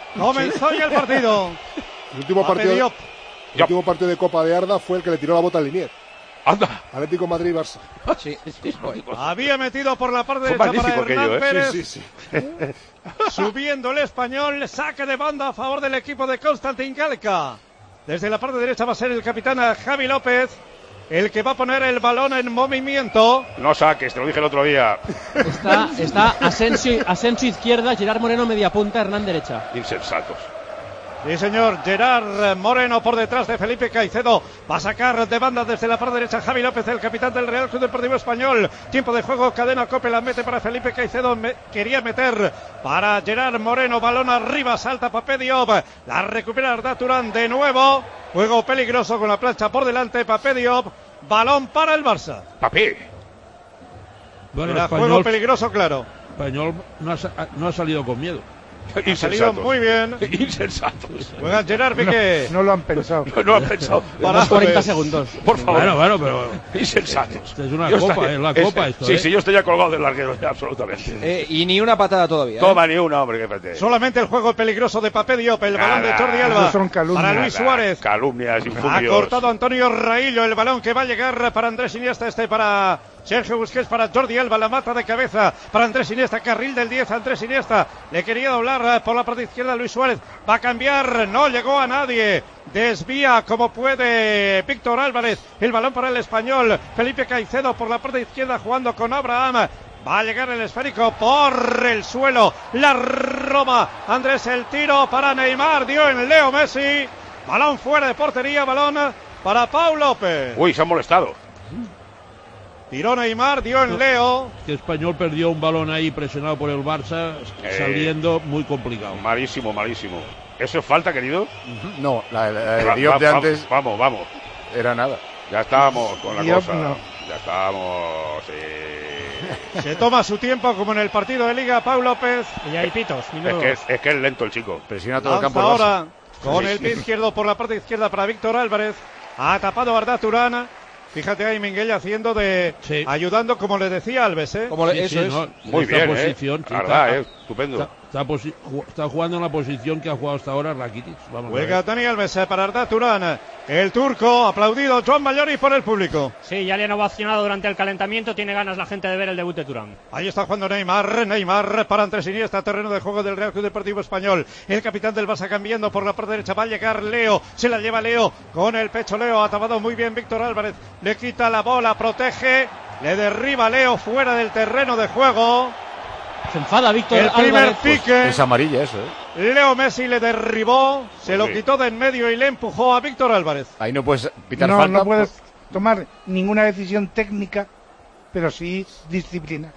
Comenzó ya el partido. El último partido de Copa de Arda fue el que le tiró la bota al Linier. ¡Anda! Atlético Madrid-Barça. Sí. Había metido por la parte derecha para Hernán Pérez. Sí. Subiendo el Español, saque de banda a favor del equipo de Konstantin Galeka. Desde la parte derecha va a ser el capitán Javi López, el que va a poner el balón en movimiento. No saques, te lo dije el otro día. Está Asensio izquierda, Gerard Moreno media punta, Hernán derecha. Insensatos. Sí, señor, Gerard Moreno por detrás de Felipe Caicedo. Va a sacar de banda desde la parte derecha Javi López, el capitán del Real Club Deportivo Español. Tiempo de juego, cadena Cope, la mete para Felipe Caicedo. Quería meter para Gerard Moreno. Balón arriba, salta Papé Diop. La recupera Arda Turán de nuevo. Juego peligroso con la plancha por delante. Papé Diop. Balón para el Barça. Papé. Bueno, era juego peligroso, claro. Español no ha salido con miedo. Ha salido muy bien. Insensatos. Juega Gerard Piqué. No lo han pensado. No han pensado. Para 40 segundos. Por favor. Bueno, pero insensatos. Esto es una copa, es la copa esto. Sí, yo estoy ya colgado del larguero, absolutamente. Y ni una patada todavía. Toma, ni una, hombre, que frente. Solamente el juego peligroso de Papé Diop, el balón de Jordi Alba. Son para Luis Suárez. Calumnias, infundios. Ha cortado Antonio Raillo, el balón que va a llegar para Andrés Iniesta, para Sergio Busquets, para Jordi Alba, la mata de cabeza para Andrés Iniesta, carril del 10, Andrés Iniesta, le quería doblar por la parte izquierda Luis Suárez, va a cambiar, no llegó a nadie, desvía como puede Víctor Álvarez, el balón para el Español, Felipe Caicedo por la parte izquierda jugando con Abraham. Va a llegar el esférico por el suelo, la roba Andrés, el tiro para Neymar, dio en Leo Messi, balón fuera de portería, balón para Pau López. Uy, se han molestado. Tiró Neymar, dio en Leo. Que Español perdió un balón ahí presionado por el Barça, saliendo muy complicado. Malísimo. ¿Eso es falta, querido? No, la de Diop de antes. Vamos. Era nada. Ya estábamos con la Diop, cosa. no. Ya estábamos. Sí. Se toma su tiempo como en el partido de Liga, Pau López. Y hay pitos. Es que es lento el chico. Presiona todo el campo. Ahora con el pie izquierdo por la parte izquierda para Víctor Álvarez. Ha tapado Arda Turán. Fíjate ahí Minguella haciendo ayudando, como le decía Alves, ¿eh? Eso es. No, muy bien, posición, la verdad, estupendo. Está jugando en la posición que ha jugado hasta ahora Rakitic. Juega Dani Alves para Arda Turán. El turco, aplaudido Joan Mallori por el público. Sí, ya le han ovacionado durante el calentamiento. Tiene ganas la gente de ver el debut de Turán. Ahí está jugando Neymar para Andrés Iniesta, terreno de juego del Real Club Deportivo Español. El capitán del Barça cambiando por la parte derecha. Va a llegar Leo, se la lleva Leo con el pecho. Leo ha tapado muy bien Víctor Álvarez. Le quita la bola, protege, le derriba Leo fuera del terreno de juego. Se enfada Víctor Álvarez. El primer pique. Pues es amarilla eso, Leo Messi le derribó, se lo quitó de en medio y le empujó a Víctor Álvarez. Ahí no puedes pitar falta. No puedes tomar ninguna decisión técnica, pero sí disciplinaria.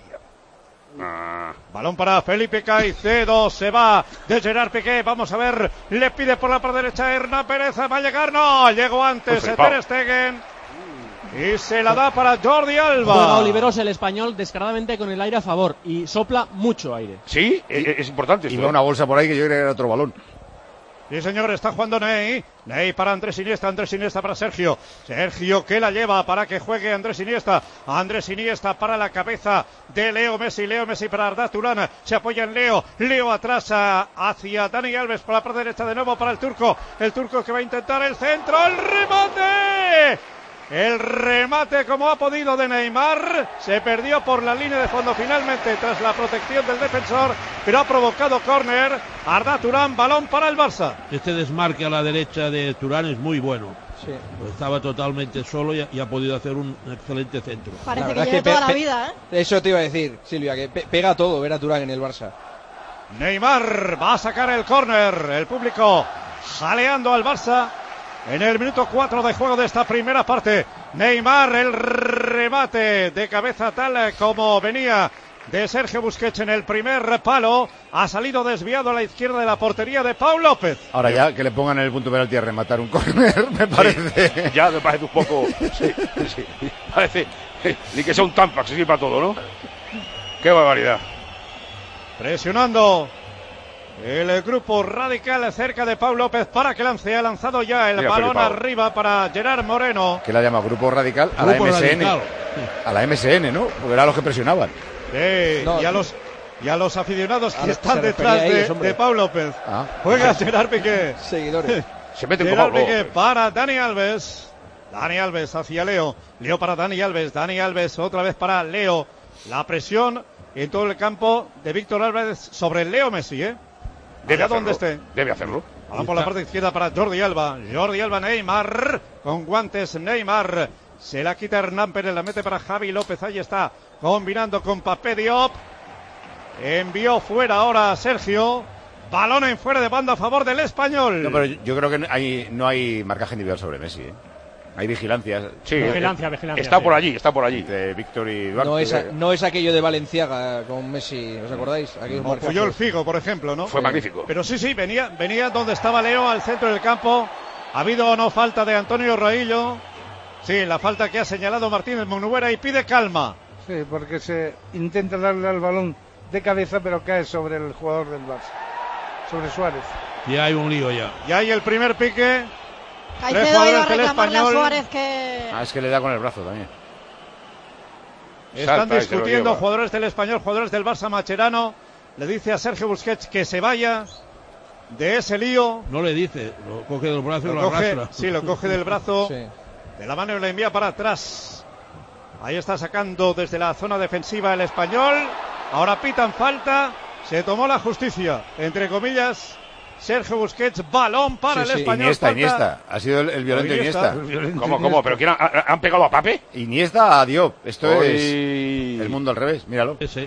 Balón para Felipe Caicedo, se va de Gerard Piqué, vamos a ver, le pide por la parte derecha Hernán Pérez, va a llegar, no, llegó antes Ter Stegen. Y se la da para Jordi Alba. Juega Oliveros, el Español, descaradamente con el aire a favor. Y sopla mucho aire. Sí, es importante. Y ve una bolsa por ahí que yo creo que era otro balón. Sí, señor, está jugando Ney para Andrés Iniesta para Sergio. Sergio que la lleva para que juegue Andrés Iniesta para la cabeza de Leo Messi para Arda Turán. Se apoya en Leo atrás hacia Dani Alves por la parte derecha de nuevo para el turco que va a intentar el centro, el remate. El remate como ha podido de Neymar, se perdió por la línea de fondo finalmente tras la protección del defensor, pero ha provocado córner. Arda Turán, balón para el Barça. Este desmarque a la derecha de Turán es muy bueno. Sí. Pues estaba totalmente solo y ha podido hacer un excelente centro. Parece que lleva toda la vida, Eso te iba a decir, Silvia, que pega todo ver a Turán en el Barça. Neymar va a sacar el córner, el público jaleando al Barça. En el minuto 4 de juego de esta primera parte, Neymar, el remate de cabeza tal como venía de Sergio Busquets en el primer palo, ha salido desviado a la izquierda de la portería de Pau López. Ahora ya que le pongan en el punto penalti a rematar un córner, me parece. Sí, ya me parece un poco. Sí. Parece. Ni que sea un Tampax, así para todo, ¿no? Qué barbaridad. Presionando el grupo radical cerca de Pau López para que lance. Ha lanzado ya el balón arriba para Gerard Moreno. ¿Qué la llama? Grupo radical a la MSN. A la MSN, ¿no? Porque eran los que presionaban. Sí, no, y a los aficionados que están detrás de Pau López. Juega Gerard Piqué. Seguidores. Se mete Gerard Piqué para Dani Alves. Dani Alves hacia Leo. Leo para Dani Alves. Dani Alves otra vez para Leo. La presión en todo el campo de Víctor Álvarez sobre Leo Messi, Debe hacerlo. Donde esté. Debe hacerlo. Vamos por la parte izquierda para Jordi Alba. Jordi Alba, Neymar. Con guantes, Neymar. Se la quita Hernán Pérez. La mete para Javi López. Ahí está. Combinando con Papé Diop. Envió fuera ahora Sergio. Balón en fuera de banda a favor del Español. No, pero yo creo que no hay marcaje individual sobre Messi, Hay vigilancia. Sí, vigilancia. Está por allí. De Víctor y Duarte. No es aquello de Valenciaga con Messi, ¿os acordáis? Falló el Figo, por ejemplo, ¿no? Fue magnífico. Pero sí, venía donde estaba Leo, al centro del campo. ¿Ha habido o no falta de Antonio Raillo? Sí, la falta que ha señalado Martínez Munuera y pide calma. Sí, porque se intenta darle al balón de cabeza, pero cae sobre el jugador del Barça, sobre Suárez. Y hay un lío ya. Y hay el primer pique. Caicedo iba a reclamarle a Suárez que... Es que le da con el brazo también. Están discutiendo jugadores del Español, jugadores del Barça. Mascherano le dice a Sergio Busquets que se vaya de ese lío. No le dice, lo coge del brazo y lo arrastra. Sí, lo coge del brazo, de la mano y lo envía para atrás. Ahí está sacando desde la zona defensiva el Español. Ahora pitan falta. Se tomó la justicia, entre comillas. Sergio Busquets, balón para el Español. Iniesta. Ha sido el violento Iniesta. ¿Cómo? ¿Pero quién han pegado a Pape? Iniesta a Diop. Esto es el mundo al revés. Míralo. Sí.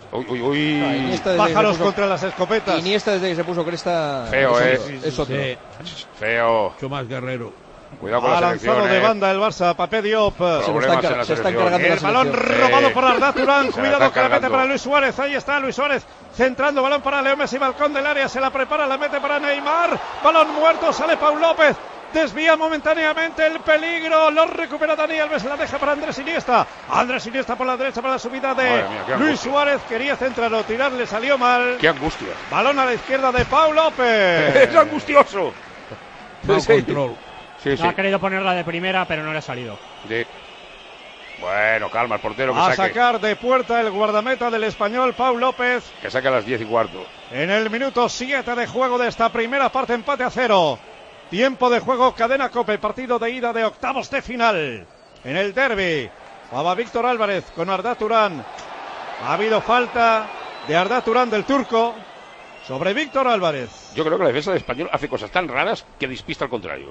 Uy. Pájaros contra las escopetas. Iniesta desde que se puso cresta. Feo, Es otro. Feo. Mucho más guerrero. Cuidado con la selección. Lanzado de banda el Barça, Papé Diop. Se está encargando el balón robado por Arda Turán. Cuidado que la mete para Luis Suárez. Ahí está Luis Suárez centrando balón para Leo Messi. Balcón del área, se la prepara, la mete para Neymar. Balón muerto, sale Pau López. Desvía momentáneamente el peligro. Lo recupera Dani Alves. La deja para Andrés Iniesta. Andrés Iniesta por la derecha para la subida de Luis Suárez. Quería centrarlo, tirar, le salió mal. ¡Qué angustia! Balón a la izquierda de Pau López. ¡Es angustioso! Mal control. No ha querido ponerla de primera, pero no le ha salido. Bueno, calma, el portero que a saque. Sacar de puerta el guardameta del Español, Pau López. Que saque a las 10:15. En el minuto 7 de juego de esta primera parte, empate a 0. Tiempo de juego, cadena COPE, partido de ida de octavos de final. En el derbi, jugaba Víctor Álvarez con Arda Turán. Ha habido falta de Arda Turán del turco sobre Víctor Álvarez. Yo creo que la defensa del Español hace cosas tan raras que despista al contrario.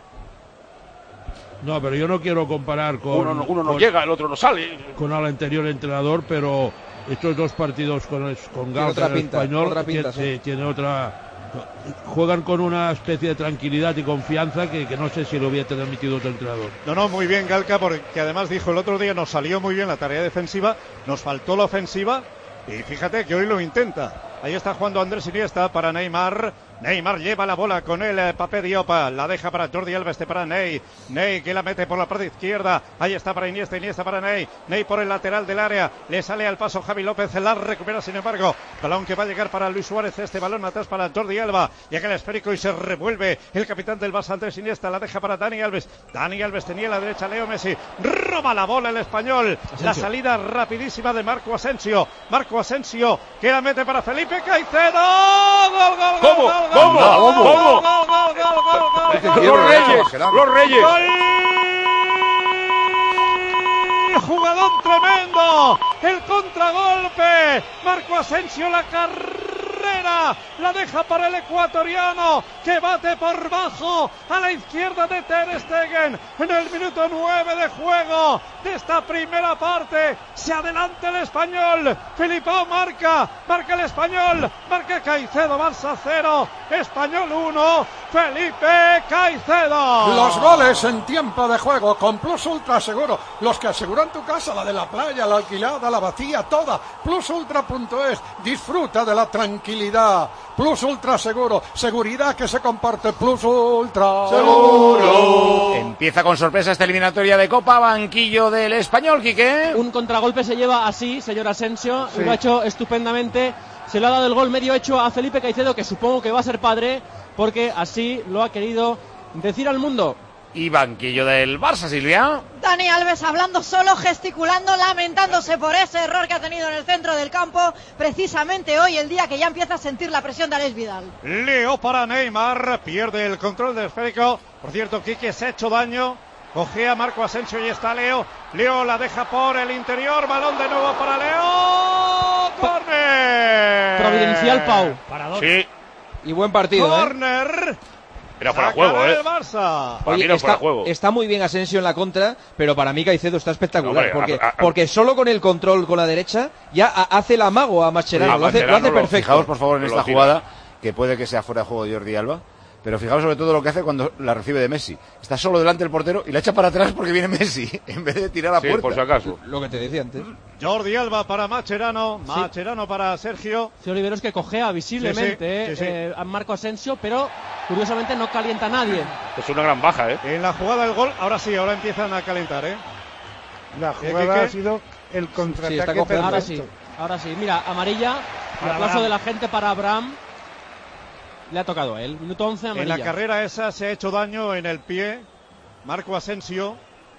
No, pero yo no quiero comparar con... Uno no llega, el otro no sale. Con el anterior entrenador, pero estos dos partidos con Galca en el Español tiene otra... Juegan con una especie de tranquilidad y confianza que no sé si lo hubiera transmitido otro entrenador. No, muy bien Galca, porque además dijo el otro día, nos salió muy bien la tarea defensiva, nos faltó la ofensiva, y fíjate que hoy lo intenta. Ahí está jugando Andrés Iniesta para Neymar. Neymar lleva la bola con el Papé Diop. La deja para Jordi Alba, para Ney. Ney que la mete por la parte izquierda. Ahí está para Iniesta, Iniesta para Ney. Ney por el lateral del área. Le sale al paso Javi López. La recupera sin embargo. Balón que va a llegar para Luis Suárez. Este balón atrás para Jordi Alba. Llega el esférico y se revuelve. El capitán del Barça, Andrés Iniesta. La deja para Dani Alves. Dani Alves tenía a la derecha Leo Messi. Roba la bola el Español. Asensio. La salida rapidísima de Marco Asensio. Marco Asensio que la mete para Felipe Caicedo. ¡Gol, gol, gol! ¿Cómo? Gol, ¿Cómo? gol, ¿Cómo? Gol, gol, gol, gol, gol, gol. Los Reyes, los Reyes. ¡Gol! Jugadón tremendo. El contragolpe. Marco Asensio, la carrera. La deja para el ecuatoriano que bate por bajo a la izquierda de Ter Stegen. En el minuto 9 de juego de esta primera parte. Se adelanta el Español. Filipao marca el Español. Marca Caicedo. Barça 0. Español 1. Felipe Caicedo. Los goles en tiempo de juego con Plus Ultra Seguro. Los que aseguran tu casa, la de la playa, la alquilada, la vacía, toda. Plusultra.es. Disfruta de la tranquilidad. Plus Ultra Seguro. Seguridad que se comparte. Plus Ultra Seguro. Empieza con sorpresa esta eliminatoria de Copa. Banquillo del Español, Quique. Un contragolpe se lleva así, señor Asensio. Sí. Lo ha hecho estupendamente. Se le ha dado el gol medio hecho a Felipe Caicedo, que supongo que va a ser padre, porque así lo ha querido decir al mundo. Y banquillo del Barça, Silvia. Dani Alves hablando solo, gesticulando, lamentándose por ese error que ha tenido en el centro del campo, precisamente hoy, el día que ya empieza a sentir la presión de Alex Vidal. Leo para Neymar, pierde el control del esférico. Por cierto, Quique se ha hecho daño. Cogea Marco Asensio y está Leo. Leo la deja por el interior, balón de nuevo para Leo. ¡Córner! Providencial, Pau. Para dos. Sí. Y buen partido, ¡Córner! Era fuera de juego, el Barça. Oye, está muy bien Asensio en la contra, pero para mí Caicedo está espectacular. Porque solo con el control con la derecha ya hace el amago a Mascherano. Lo hace perfecto. Fijaos, por favor, en esta jugada, que puede que sea fuera de juego de Jordi Alba. Pero fijaos sobre todo lo que hace cuando la recibe de Messi. Está solo delante del portero y la echa para atrás porque viene Messi, en vez de tirar a puerta. Por si acaso. Lo que te decía antes. Jordi Alba para Mascherano, Mascherano para Sergio. Sí, Oliveros, que cojea visiblemente a Marco Asensio, pero curiosamente no calienta a nadie. Es una gran baja, En la jugada del gol, ahora empiezan a calentar, La jugada ha sido el contraataque perfecto. Ahora sí, mira, amarilla, el aplauso de la gente para Abraham. Le ha tocado a él, minuto 11, amarilla. En la carrera esa se ha hecho daño en el pie Marco Asensio.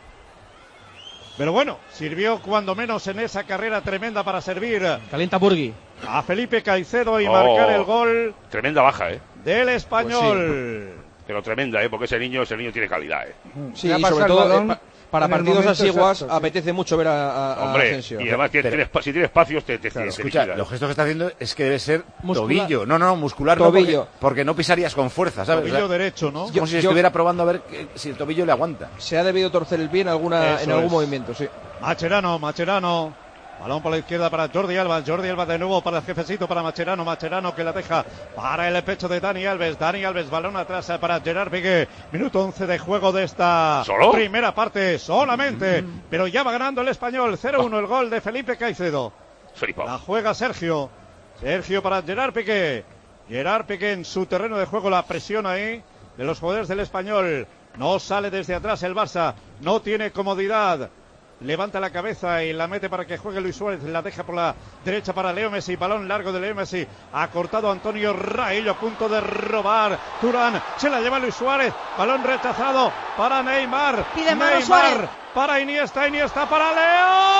Pero bueno, sirvió cuando menos en esa carrera tremenda para servir. Calienta Burgui. A Felipe Caicedo y marcar el gol. Tremenda baja, del Español. Pues sí, pero tremenda, porque ese niño tiene calidad, Sí, y sobre todo para partidos asiguas apetece mucho ver a Asensio. Y además si tiene espacios te escucha, los gestos que está haciendo es que debe ser tobillo. No, muscular tobillo. Porque no pisarías con fuerza, ¿sabes? Tobillo derecho, ¿no? Como si estuviera probando a ver si el tobillo le aguanta. Se ha debido torcer el pie en algún movimiento, sí. Mascherano. Balón por la izquierda para Jordi Alba de nuevo para el jefecito, para Mascherano que la deja para el pecho de Dani Alves, balón atrás para Gerard Piqué, minuto 11 de juego de esta primera parte, solamente, pero ya va ganando el Español, 0-1 el gol de Felipe Caicedo. La juega Sergio para Gerard Piqué en su terreno de juego, la presión ahí de los jugadores del Español, no sale desde atrás el Barça, no tiene comodidad. Levanta la cabeza y la mete para que juegue Luis Suárez. La deja por la derecha para Leo Messi. Balón largo de Leo Messi. Ha cortado Antonio Raillo a punto de robar. Turán se la lleva Luis Suárez. Balón rechazado para Neymar. Pide mano Suárez. Para Iniesta para Leo.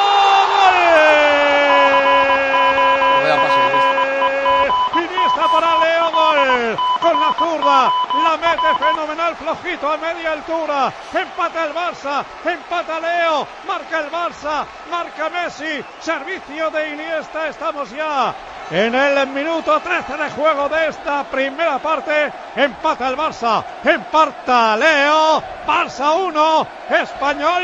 ¡Gol! Iniesta para Leo, gol. Con la zurda. La mete fenomenal, flojito a media altura. Empata el Barça, empata Leo, marca el Barça, marca Messi, servicio de Iniesta. Estamos ya en el minuto 13 de juego de esta primera parte. Empata el Barça, empata Leo, Barça 1, Español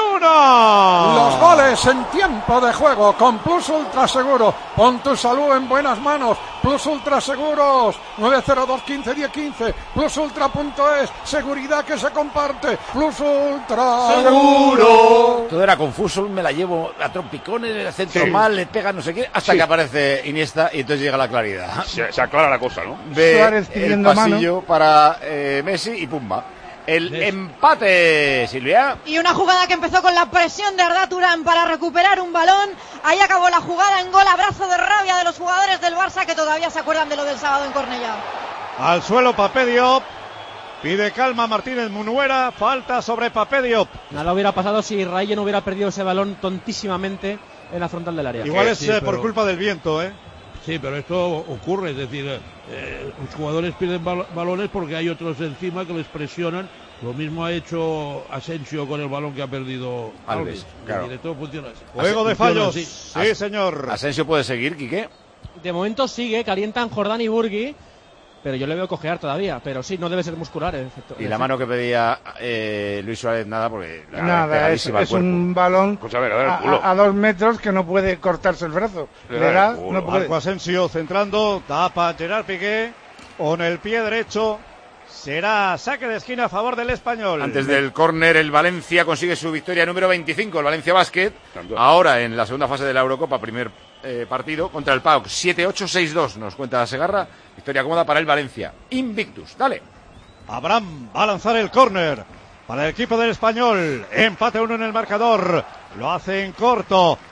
1. Los goles en tiempo de juego con Plus Ultra Seguro. Pon tu salud en buenas manos. Plus Ultra Seguros 902 15 10 15. Plusultra.es, seguridad que se comparte. Plus Ultra Seguro. Todo era confuso, me la llevo a trompicones, el centro mal, le pega no sé qué, hasta que aparece Iniesta y entonces llega la claridad. Se aclara la cosa, ¿no? Ve el pasillo para Messi y pumba. El empate, Silvia. Y una jugada que empezó con la presión de Arda Turán para recuperar un balón. Ahí acabó la jugada en gol, abrazo de rabia de los jugadores del Barça que todavía se acuerdan de lo del sábado en Cornellá. Al suelo Pape Diop. Pide calma Martínez Munuera. Falta sobre Pape Diop. Nada hubiera pasado si Rayo no hubiera perdido ese balón tontísimamente en la frontal del área. Igual es por culpa del viento, Sí, pero esto ocurre, es decir, los jugadores pierden balones porque hay otros encima que les presionan. Lo mismo ha hecho Asensio con el balón que ha perdido Alves. Claro. Y todo funciona así. Juego de fallos. Sí, señor. ¿Asensio puede seguir, Quique? De momento sigue, calientan Jordán y Burgui. Pero yo le veo cojear todavía, pero sí, no debe ser muscular. Y la mano que pedía Luis Suárez, nada, porque... Nada, es un balón pues a 2 metros que no puede cortarse el brazo. No puede. Marco Asensio centrando, tapa Gerard Piqué, con el pie derecho. Será saque de esquina a favor del Español. Antes del córner, el Valencia consigue su victoria número 25, el Valencia Basket. Ahora en la segunda fase de la Eurocopa, primer partido, contra el PAOK. 7-8-6-2, nos cuenta Segarra. Victoria cómoda para el Valencia. Invictus, dale. Abraham va a lanzar el córner para el equipo del Español. Empate 1 en el marcador. Lo hace en corto.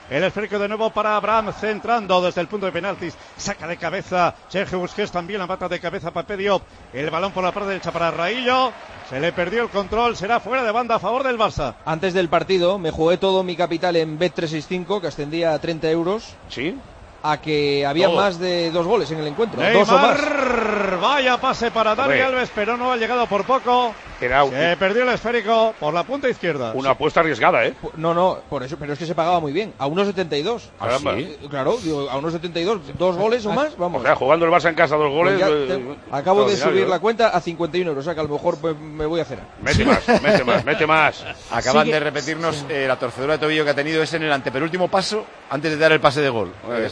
El esférico de nuevo para Abraham, centrando desde el punto de penaltis. Saca de cabeza Sergio Busquets, también la mata de cabeza Pape Diop. El balón por la parte derecha para Raillo. Se le perdió el control, será fuera de banda a favor del Barça. Antes del partido me jugué todo mi capital en Bet365, que ascendía a 30 euros. ¿Sí? A que había más de 2 goles en el encuentro. Neymar, 2 o más. Vaya pase para Dani Alves, pero no ha llegado por poco. Se perdió el esférico por la punta izquierda. Una apuesta arriesgada, ¿eh? No, por eso, pero es que se pagaba muy bien. A 1,72. ¿Ah, sí? Claro, digo, a 1,72. 2 goles o más, vamos. O sea, jugando el Barça en casa 2 goles. Pues acabo de subir la cuenta a 51 euros. O sea, que a lo mejor me voy a cenar. Mete más. Acaban de repetirnos la torcedura de tobillo que ha tenido ese en el antepenúltimo paso antes de dar el pase de gol.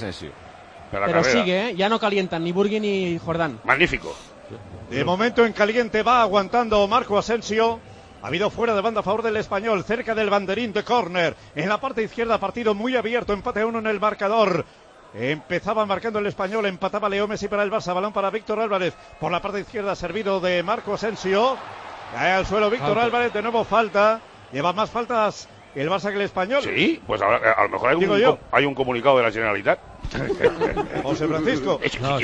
Pero sigue, ¿eh? Ya no calientan ni Burgui ni Jordán. Magnífico. De momento en caliente va aguantando Marco Asensio. Ha habido fuera de banda a favor del Español, cerca del banderín de córner. En la parte izquierda, partido muy abierto, empate a 1 en el marcador. Empezaba marcando el Español, empataba Leo Messi para el Barça, balón para Víctor Álvarez. Por la parte izquierda, servido de Marco Asensio. Cae al suelo Víctor Álvarez, de nuevo falta. Lleva más faltas el Barça que el Español. Sí, pues a lo mejor hay un comunicado de la Generalitat. José Francisco.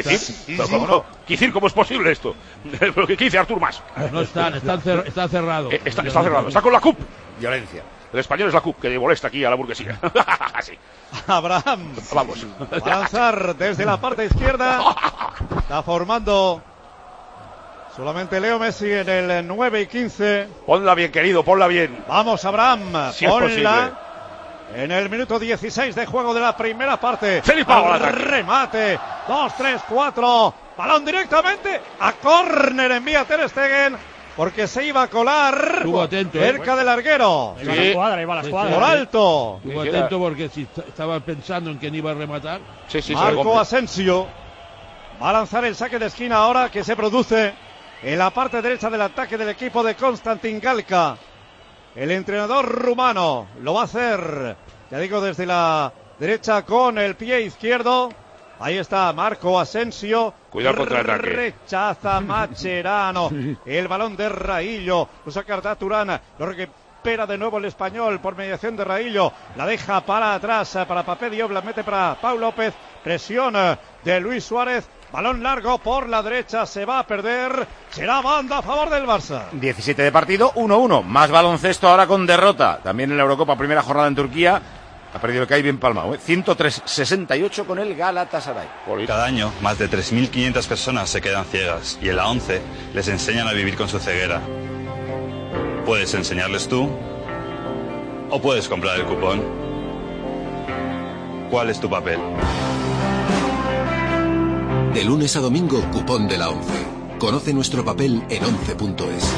Quisir, ¿cómo es posible esto? Lo que dice Artur Mas. No está cerrado. Está cerrado, está con la CUP. Violencia. El español es la CUP, que molesta aquí a la burguesía. Sí. Abraham. Vamos. Va a lanzar desde la parte izquierda. Está formando solamente Leo Messi en el 9 y 15. Ponla bien, querido, ponla bien. Vamos, Abraham. Si es posible. En el minuto 16 de juego de la primera parte. Remate. 2, 3, 4. Balón directamente a córner. Envía Ter Stegen. Porque se iba a colar cerca del larguero. Iba la escuadra. Por alto. Estuvo atento porque si estaba pensando en quién iba a rematar. Marco Asensio va a lanzar el saque de esquina ahora que se produce en la parte derecha del ataque del equipo de Konstantin Galka. El entrenador rumano lo va a hacer, ya digo, desde la derecha con el pie izquierdo. Ahí está Marco Asensio. Cuidado contra el ataque. Rechaza Mascherano. El balón de Raillo. Lo saca Arda Turán. Lo recupera de nuevo el Español por mediación de Raillo. La deja para atrás para Pape Diop. La mete para Pau López. Presión de Luis Suárez. Balón largo por la derecha, se va a perder. Será banda a favor del Barça. 17 de partido, 1-1. Más baloncesto ahora con derrota. También en la Eurocopa, primera jornada en Turquía. Ha perdido el CAI bien palmado, 103-68 con el Galatasaray. Cada año, más de 3.500 personas se quedan ciegas y en la ONCE les enseñan a vivir con su ceguera. Puedes enseñarles tú o puedes comprar el cupón. ¿Cuál es tu papel? De lunes a domingo, cupón de la ONCE. Conoce nuestro papel en once.es.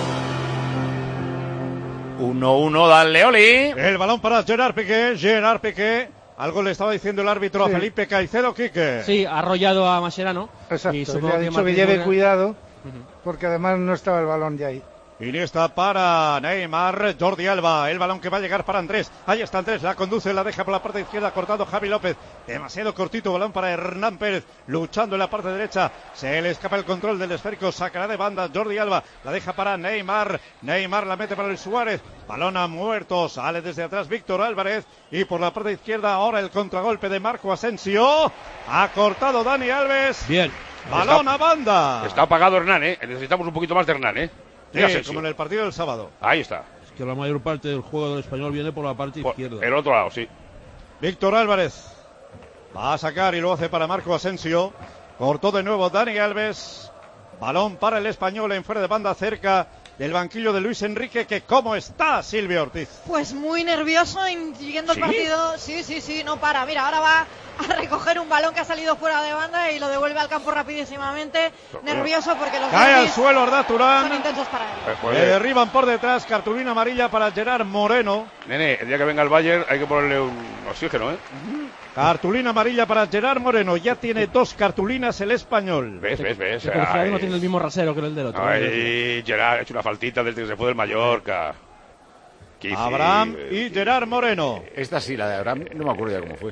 1-1, dale Oli. El balón para Gerard Piqué. Algo le estaba diciendo el árbitro a Felipe Caicedo, Quique. Sí, ha arrollado a Mascherano. Exacto, y le ha dicho que lleve cuidado, porque además no estaba el balón ya ahí. Iniesta para Neymar, Jordi Alba, el balón que va a llegar para Andrés. Ahí está Andrés, la conduce, la deja por la parte izquierda, cortado Javi López. Demasiado cortito, balón para Hernán Pérez, luchando en la parte derecha. Se le escapa el control del esférico, sacará de banda Jordi Alba, la deja para Neymar. Neymar la mete para el Suárez, balón a muerto, sale desde atrás Víctor Álvarez. Y por la parte izquierda ahora el contragolpe de Marco Asensio. Ha cortado Dani Alves. Bien. Balón a banda. Está apagado Hernán, necesitamos un poquito más de Hernán, Sí, como en el partido del sábado. Ahí está. Es que la mayor parte del juego del Español viene por la parte izquierda. El otro lado, sí. Víctor Álvarez va a sacar y lo hace para Marco Asensio. Cortó de nuevo Dani Alves. Balón para el Español en fuera de banda cerca del banquillo de Luis Enrique, que ¿cómo está Silvia Ortiz? Pues muy nervioso siguiendo el partido. Sí, no para. Mira, ahora va a recoger un balón que ha salido fuera de banda y lo devuelve al campo rapidísimamente. Nervioso porque los cae al suelo Arda Turán. Son intensos para él. Le derriban por detrás, cartulina amarilla para Gerard Moreno. Nene, el día que venga el Bayern hay que ponerle un oxígeno, Cartulina amarilla para Gerard Moreno. Ya tiene 2 cartulinas el Español. ¿Ves? Pero no tiene el mismo rasero que el del otro. Ay, Gerard ha hecho una faltita desde que se fue del Mallorca. Abraham y Gerard Moreno. Esta sí, la de Abraham, no me acuerdo ya cómo fue.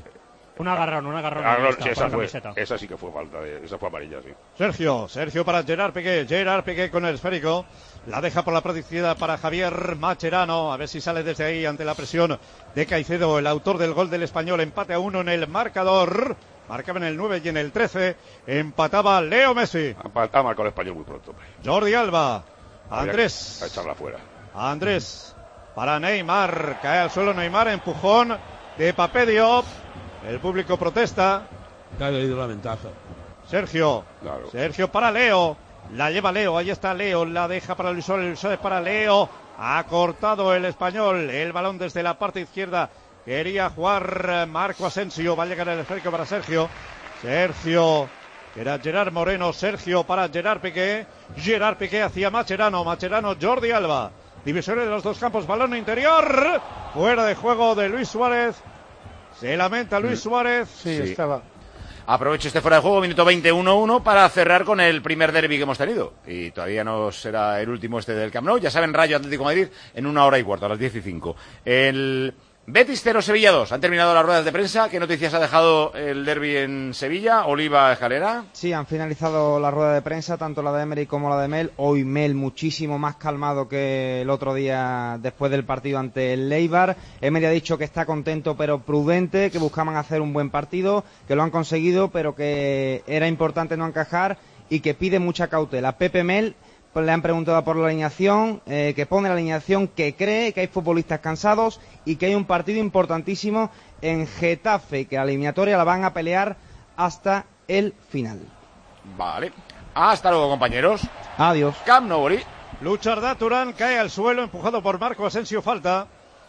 Un agarrón. Sí, esa sí que fue falta, esa fue amarilla, sí. Sergio para Gerard Piqué con el esférico. La deja por la parte izquierda para Javier Mascherano. A ver si sale desde ahí ante la presión de Caicedo, el autor del gol del Español. Empate a 1 en el marcador. Marcaba en el 9 y en el 13. Empataba Leo Messi. Ha marcado el Español muy pronto. Jordi Alba. Andrés. A echarla fuera. Andrés para Neymar. Cae al suelo Neymar. Empujón de Pape Diop. El público protesta. Ha caído la ventaja. Sergio. Claro. Sergio para Leo. La lleva Leo. Ahí está Leo. La deja para Luis Suárez. Luis Suárez para Leo. Ha cortado el Español. El balón desde la parte izquierda. Quería jugar Marco Asensio. Va a llegar el esférico para Sergio. Sergio. Era Gerard Moreno. Sergio para Gerard Piqué. Gerard Piqué hacia Mascherano. Mascherano, Jordi Alba. Divisiones de los dos campos. Balón interior. Fuera de juego de Luis Suárez. Se lamenta Luis Suárez. Sí, estaba. Aprovecho este fuera de juego, minuto 20-1-1, para cerrar con el primer derbi que hemos tenido. Y todavía no será el último este del Camp Nou. Ya saben, Rayo Atlético de Madrid en 1 hora y cuarto, a las 10:05. El Betis 0, Sevilla 2. Han terminado las ruedas de prensa. ¿Qué noticias ha dejado el derbi en Sevilla? Oliva Escalera. Sí, han finalizado la rueda de prensa, tanto la de Emery como la de Mel. Hoy Mel muchísimo más calmado que el otro día después del partido ante el Eibar. Emery ha dicho que está contento pero prudente, que buscaban hacer un buen partido, que lo han conseguido, pero que era importante no encajar y que pide mucha cautela. Pepe Mel, pues le han preguntado por la alineación, que pone la alineación, que cree que hay futbolistas cansados y que hay un partido importantísimo en Getafe, que la eliminatoria la van a pelear hasta el final. Vale. Hasta luego, compañeros. Adiós. Camp Nou. Lucha Arda Turán, cae al suelo, empujado por Marco Asensio, falta.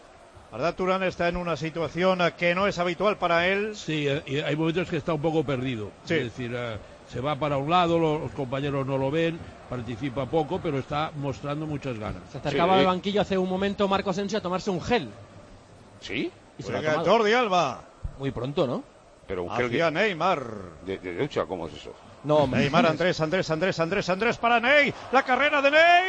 Arda Turán está en una situación que no es habitual para él. Sí, y hay momentos que está un poco perdido. Sí. Es decir, se va para un lado, los compañeros no lo ven, participa poco, pero está mostrando muchas ganas. Se acercaba al banquillo hace un momento Marco Asensio a tomarse un gel. ¿Sí? Y se lo ha tomado. Jordi Alba. Muy pronto, ¿no? Pero un gel Hacia Neymar. de ducha, ¿cómo es eso? No, Neymar, Andrés para Ney. La carrera de Ney.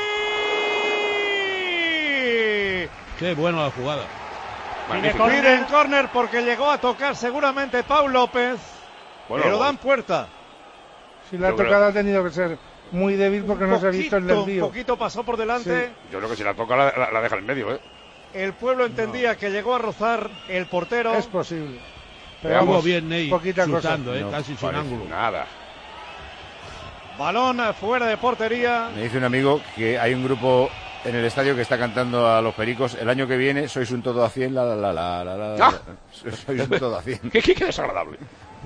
Qué buena la jugada. Piden córner porque llegó a tocar seguramente Pau López. Bueno, pero dan puerta. Si la tocada ha tenido que ser muy débil porque no se ha visto el desvío. Un poquito pasó por delante. Sí. Yo creo que si la toca la deja en medio, ¿eh? El pueblo entendía que llegó a rozar el portero. Es posible. Pero vamos bien, Ney, poquita chutando, cosa. Casi sin ángulo. Nada. Balón fuera de portería. Me dice un amigo que hay un grupo en el estadio que está cantando a los Pericos: el año que viene sois un todo a 100, sois un todo a 100. Qué desagradable.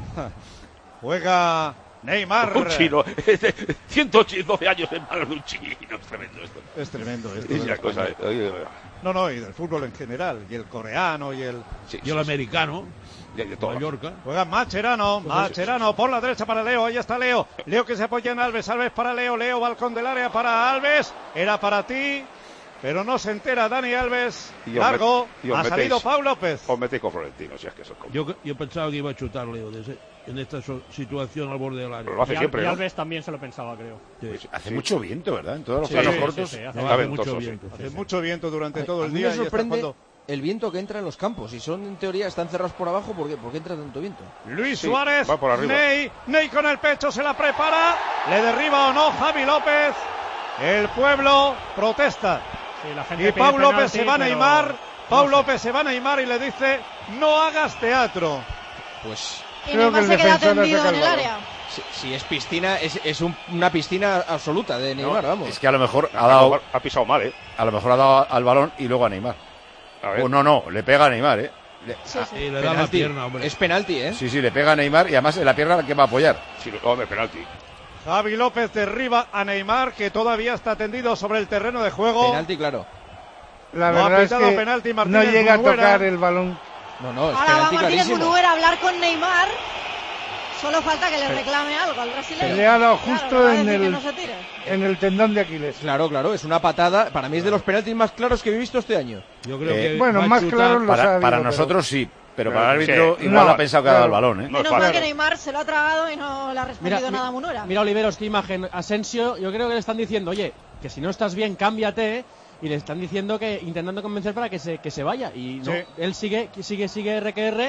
Juega Neymar. Un chino. 112 años de manos de un chino. Es tremendo esto. Es tremendo esto. Es la cosa. No, y del fútbol en general. Y el coreano y el... Y el americano. De todo. Mallorca. Juega Mascherano por la derecha para Leo. Ahí está Leo. Leo que se apoya en Alves. Alves para Leo. Leo, balcón del área para Alves. Era para ti. Pero no se entera Dani Alves. Largo. Ha salido Pau López. Os metéis con Florentino, si es que eso es como... Yo pensaba que iba a chutar Leo en esta situación al borde del área. Pero lo hace siempre, y ¿no? Alves también se lo pensaba, creo. Sí. Hace mucho viento, ¿verdad? En todos los planos cortos. Hace mucho viento. Hace mucho viento durante todo el a mí día. Me sorprende el viento que entra en los campos. Si son, en teoría, están cerrados por abajo, ¿por qué entra tanto viento? Luis Suárez. Va por arriba. Ney con el pecho, se la prepara. ¿Le derriba o no Javi López? El pueblo protesta. Sí, la gente y Pau pide López penalti, se va a pero... Neymar. Pau López se va a Neymar y le dice: no hagas teatro. Pues y Neymar se queda tendido en el área. Si es piscina, es una piscina absoluta de Neymar, vamos. Es que a lo mejor ha pisado mal, ¿eh? A lo mejor ha dado al balón y luego a Neymar. O no, le pega a Neymar, ¿eh? Y le da la pierna, hombre. Es penalti, ¿eh? Sí, le pega a Neymar y además en la pierna que va a apoyar. Sí, hombre, penalti. Javi López derriba a Neymar, que todavía está tendido sobre el terreno de juego. Penalti, claro. La verdad es que penalti, no llega a tocar el balón. No, es ahora penalti va Martínez clarísimo. Munuera a hablar con Neymar. Solo falta que le reclame algo al brasileño. Le ha dado justo en el tendón de Aquiles. Claro, es una patada. Para mí es de los penaltis más claros que he visto este año. Yo creo que bueno, más claros los ha habido. Para nosotros sí, pero para el árbitro igual ha pensado que ha dado el balón, ¿eh? Menos mal que Neymar se lo ha tragado y no le ha respondido nada a Munuera. Mira, Oliveros, qué imagen. Asensio, yo creo que le están diciendo: oye, que si no estás bien, cámbiate. Y le están diciendo que intentando convencer para que se vaya. Y no, él sigue RQR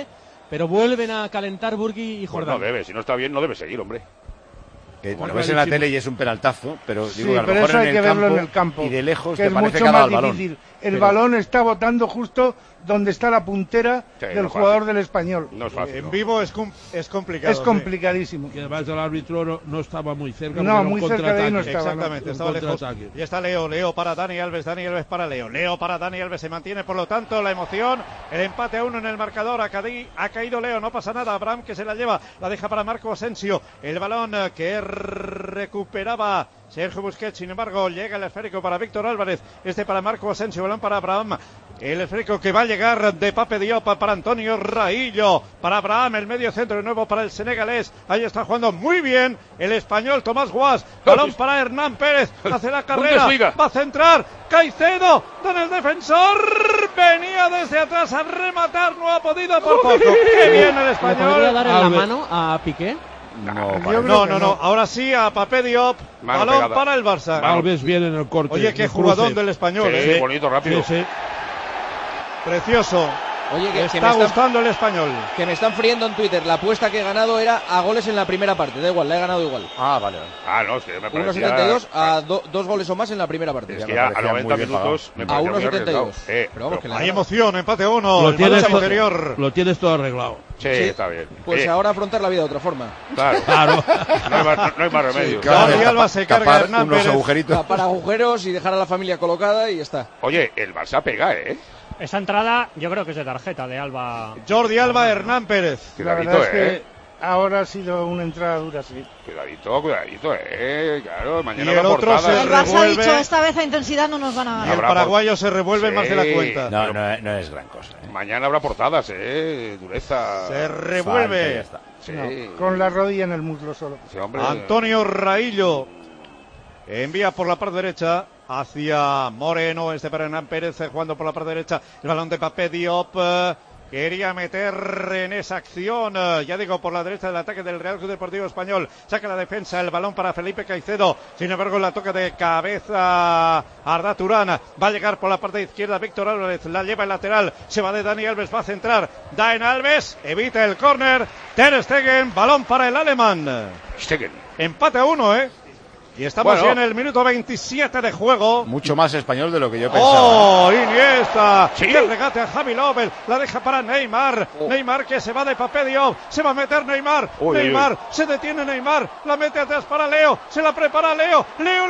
pero vuelven a calentar Burgui y Jordán. Pues no debe, si no está bien, no debe seguir, hombre. Lo ves en la tele y es un penaltazo, pero digo que a lo pero mejor eso hay que verlo en el campo. Y de lejos que te es parece mucho que ha dado más al balón. difícil. El balón está botando justo donde está la puntera del jugador del Español. No es fácil. En vivo es complicado. Es complicadísimo. Que además el árbitro no estaba muy cerca. No, muy cerca de ahí no estaba. Exactamente, estaba lejos. Y está Leo para Dani Alves para Leo para Dani Alves, se mantiene por lo tanto la emoción, el empate a 1 en el marcador, ha caído Leo, no pasa nada, Abraham que se la lleva, la deja para Marco Asensio, el balón que recuperaba Sergio Busquets, sin embargo llega el esférico para Víctor Álvarez, para Marco Asensio, balón para Abraham, el esférico que va a llegar de Pape Diop para Antonio Raillo, para Abraham, el medio centro de nuevo para el senegalés, ahí está jugando muy bien el español Tomás Guas, balón para Hernán Pérez, hace la carrera, va a centrar, Caicedo, don el defensor, venía desde atrás a rematar, no ha podido por poco, qué bien el español. ¿Le podría dar en la mano a Piqué? No, ahora sí a Pape Diop, balón para el Barça. Alves bien en el corte. Oye, qué jugadón del español. Sí, bonito, rápido. Sí. Precioso. Oye, que está gustando el español. Que me están friendo en Twitter. La apuesta que he ganado era a goles en la primera parte. Da igual, la he ganado igual. Vale. No, es que me parecía... 1.72 a 2 goles o más en la primera parte. Es que ya a 90 minutos me a 1.72. Pero vamos, hay emoción, empate 1. Lo tienes todo arreglado. Sí, está bien. Pues ahora afrontar la vida de otra forma. Claro. No hay más remedio. Jordi Alba se carga a Hernán Pérez. Tapar agujeros y dejar a la familia colocada y ya está. Oye, el Barça pega, Esa entrada yo creo que es de tarjeta de Alba. Jordi Alba, Hernán Pérez. Cuidadito, la verdad es que ahora ha sido una entrada dura, sí. Cuidadito, claro, mañana y el otro se el Barça ha dicho, esta vez a intensidad no nos van a ganar. Y el paraguayo se revuelve más de la cuenta. No es gran cosa. Mañana habrá portadas, dureza. Se revuelve. Ya está. Sí. No, con la rodilla en el muslo solo. Sí, hombre. Antonio Raillo envía por la parte derecha hacia Moreno, para Hernán Pérez, jugando por la parte derecha, el balón de Pape Diop, quería meter en esa acción, ya digo, por la derecha del ataque del Real Club Deportivo Español, saca la defensa, el balón para Felipe Caicedo, sin embargo la toca de cabeza Arda Turán, va a llegar por la parte izquierda Víctor Álvarez, la lleva el lateral, se va de Dani Alves, va a centrar, Dani Alves, evita el córner, Ter Stegen, balón para el alemán. Stegen. Empate a 1, Y estamos ya en el minuto 27 de juego. Mucho más español de lo que yo pensaba. Iniesta. ¿Sí? El regate a Javi López. La deja para Neymar. Neymar que se va de Pape Diop. Se va a meter Neymar. Neymar. Se detiene Neymar. La mete atrás para Leo. Se la prepara Leo. Leo.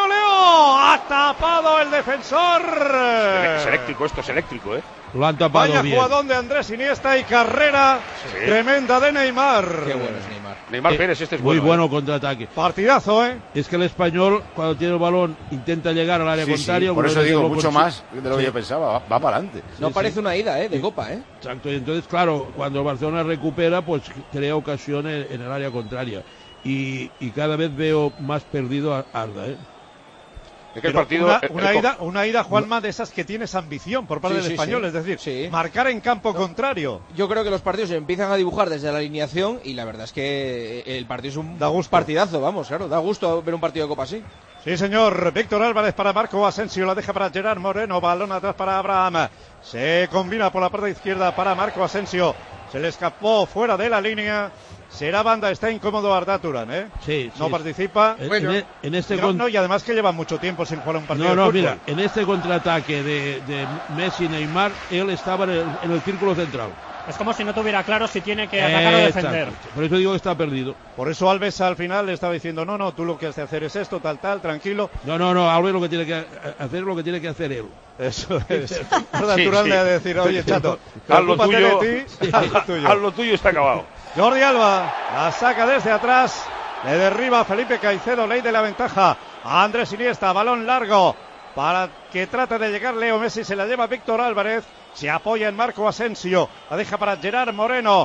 Ha tapado el defensor. Es eléctrico, esto es eléctrico, Lo han tapado Vaya bien. jugadón de Andrés Iniesta y carrera tremenda de Neymar. Qué bueno es Neymar. Neymar Pérez, este es muy bueno. Bueno contraataque. Partidazo, Es que el español, cuando tiene el balón, intenta llegar al área contraria. Por eso digo, mucho más de lo que yo pensaba. Va para adelante. No parece una ida, de copa, Exacto. Y entonces, claro, cuando Barcelona recupera, pues crea ocasiones en el área contraria. Y cada vez veo más perdido a Arda, Es que el partido, una ida, Juanma, de esas que tienes ambición por parte del español, es decir, marcar en campo contrario. Yo creo que los partidos se empiezan a dibujar desde la alineación y la verdad es que el partido es un partidazo, vamos, claro, da gusto ver un partido de copa así. Sí, señor. Víctor Álvarez para Marco Asensio, la deja para Gerard Moreno, balón atrás para Abraham. Se combina por la parte izquierda para Marco Asensio. Se le escapó fuera de la línea. Será banda, está incómodo Arda Turán, No participa. En este y además que lleva mucho tiempo sin jugar un partido de fútbol. Mira, en este contraataque de Messi y Neymar, él estaba en el círculo central. Es como si no tuviera claro si tiene que atacar o defender. Por eso digo que está perdido. Por eso Alves al final le estaba diciendo, no, tú lo que has de hacer es esto, tal, tranquilo. No, Alves lo que tiene que hacer es lo que tiene que hacer él. Eso es. Arda Turán le va a decir, oye, chato, haz lo tuyo, de ti, haz lo tuyo, está acabado. Jordi Alba la saca desde atrás, le derriba a Felipe Caicedo, ley de la ventaja a Andrés Iniesta, balón largo para que trate de llegar Leo Messi, se la lleva Víctor Álvarez, se apoya en Marco Asensio, la deja para Gerard Moreno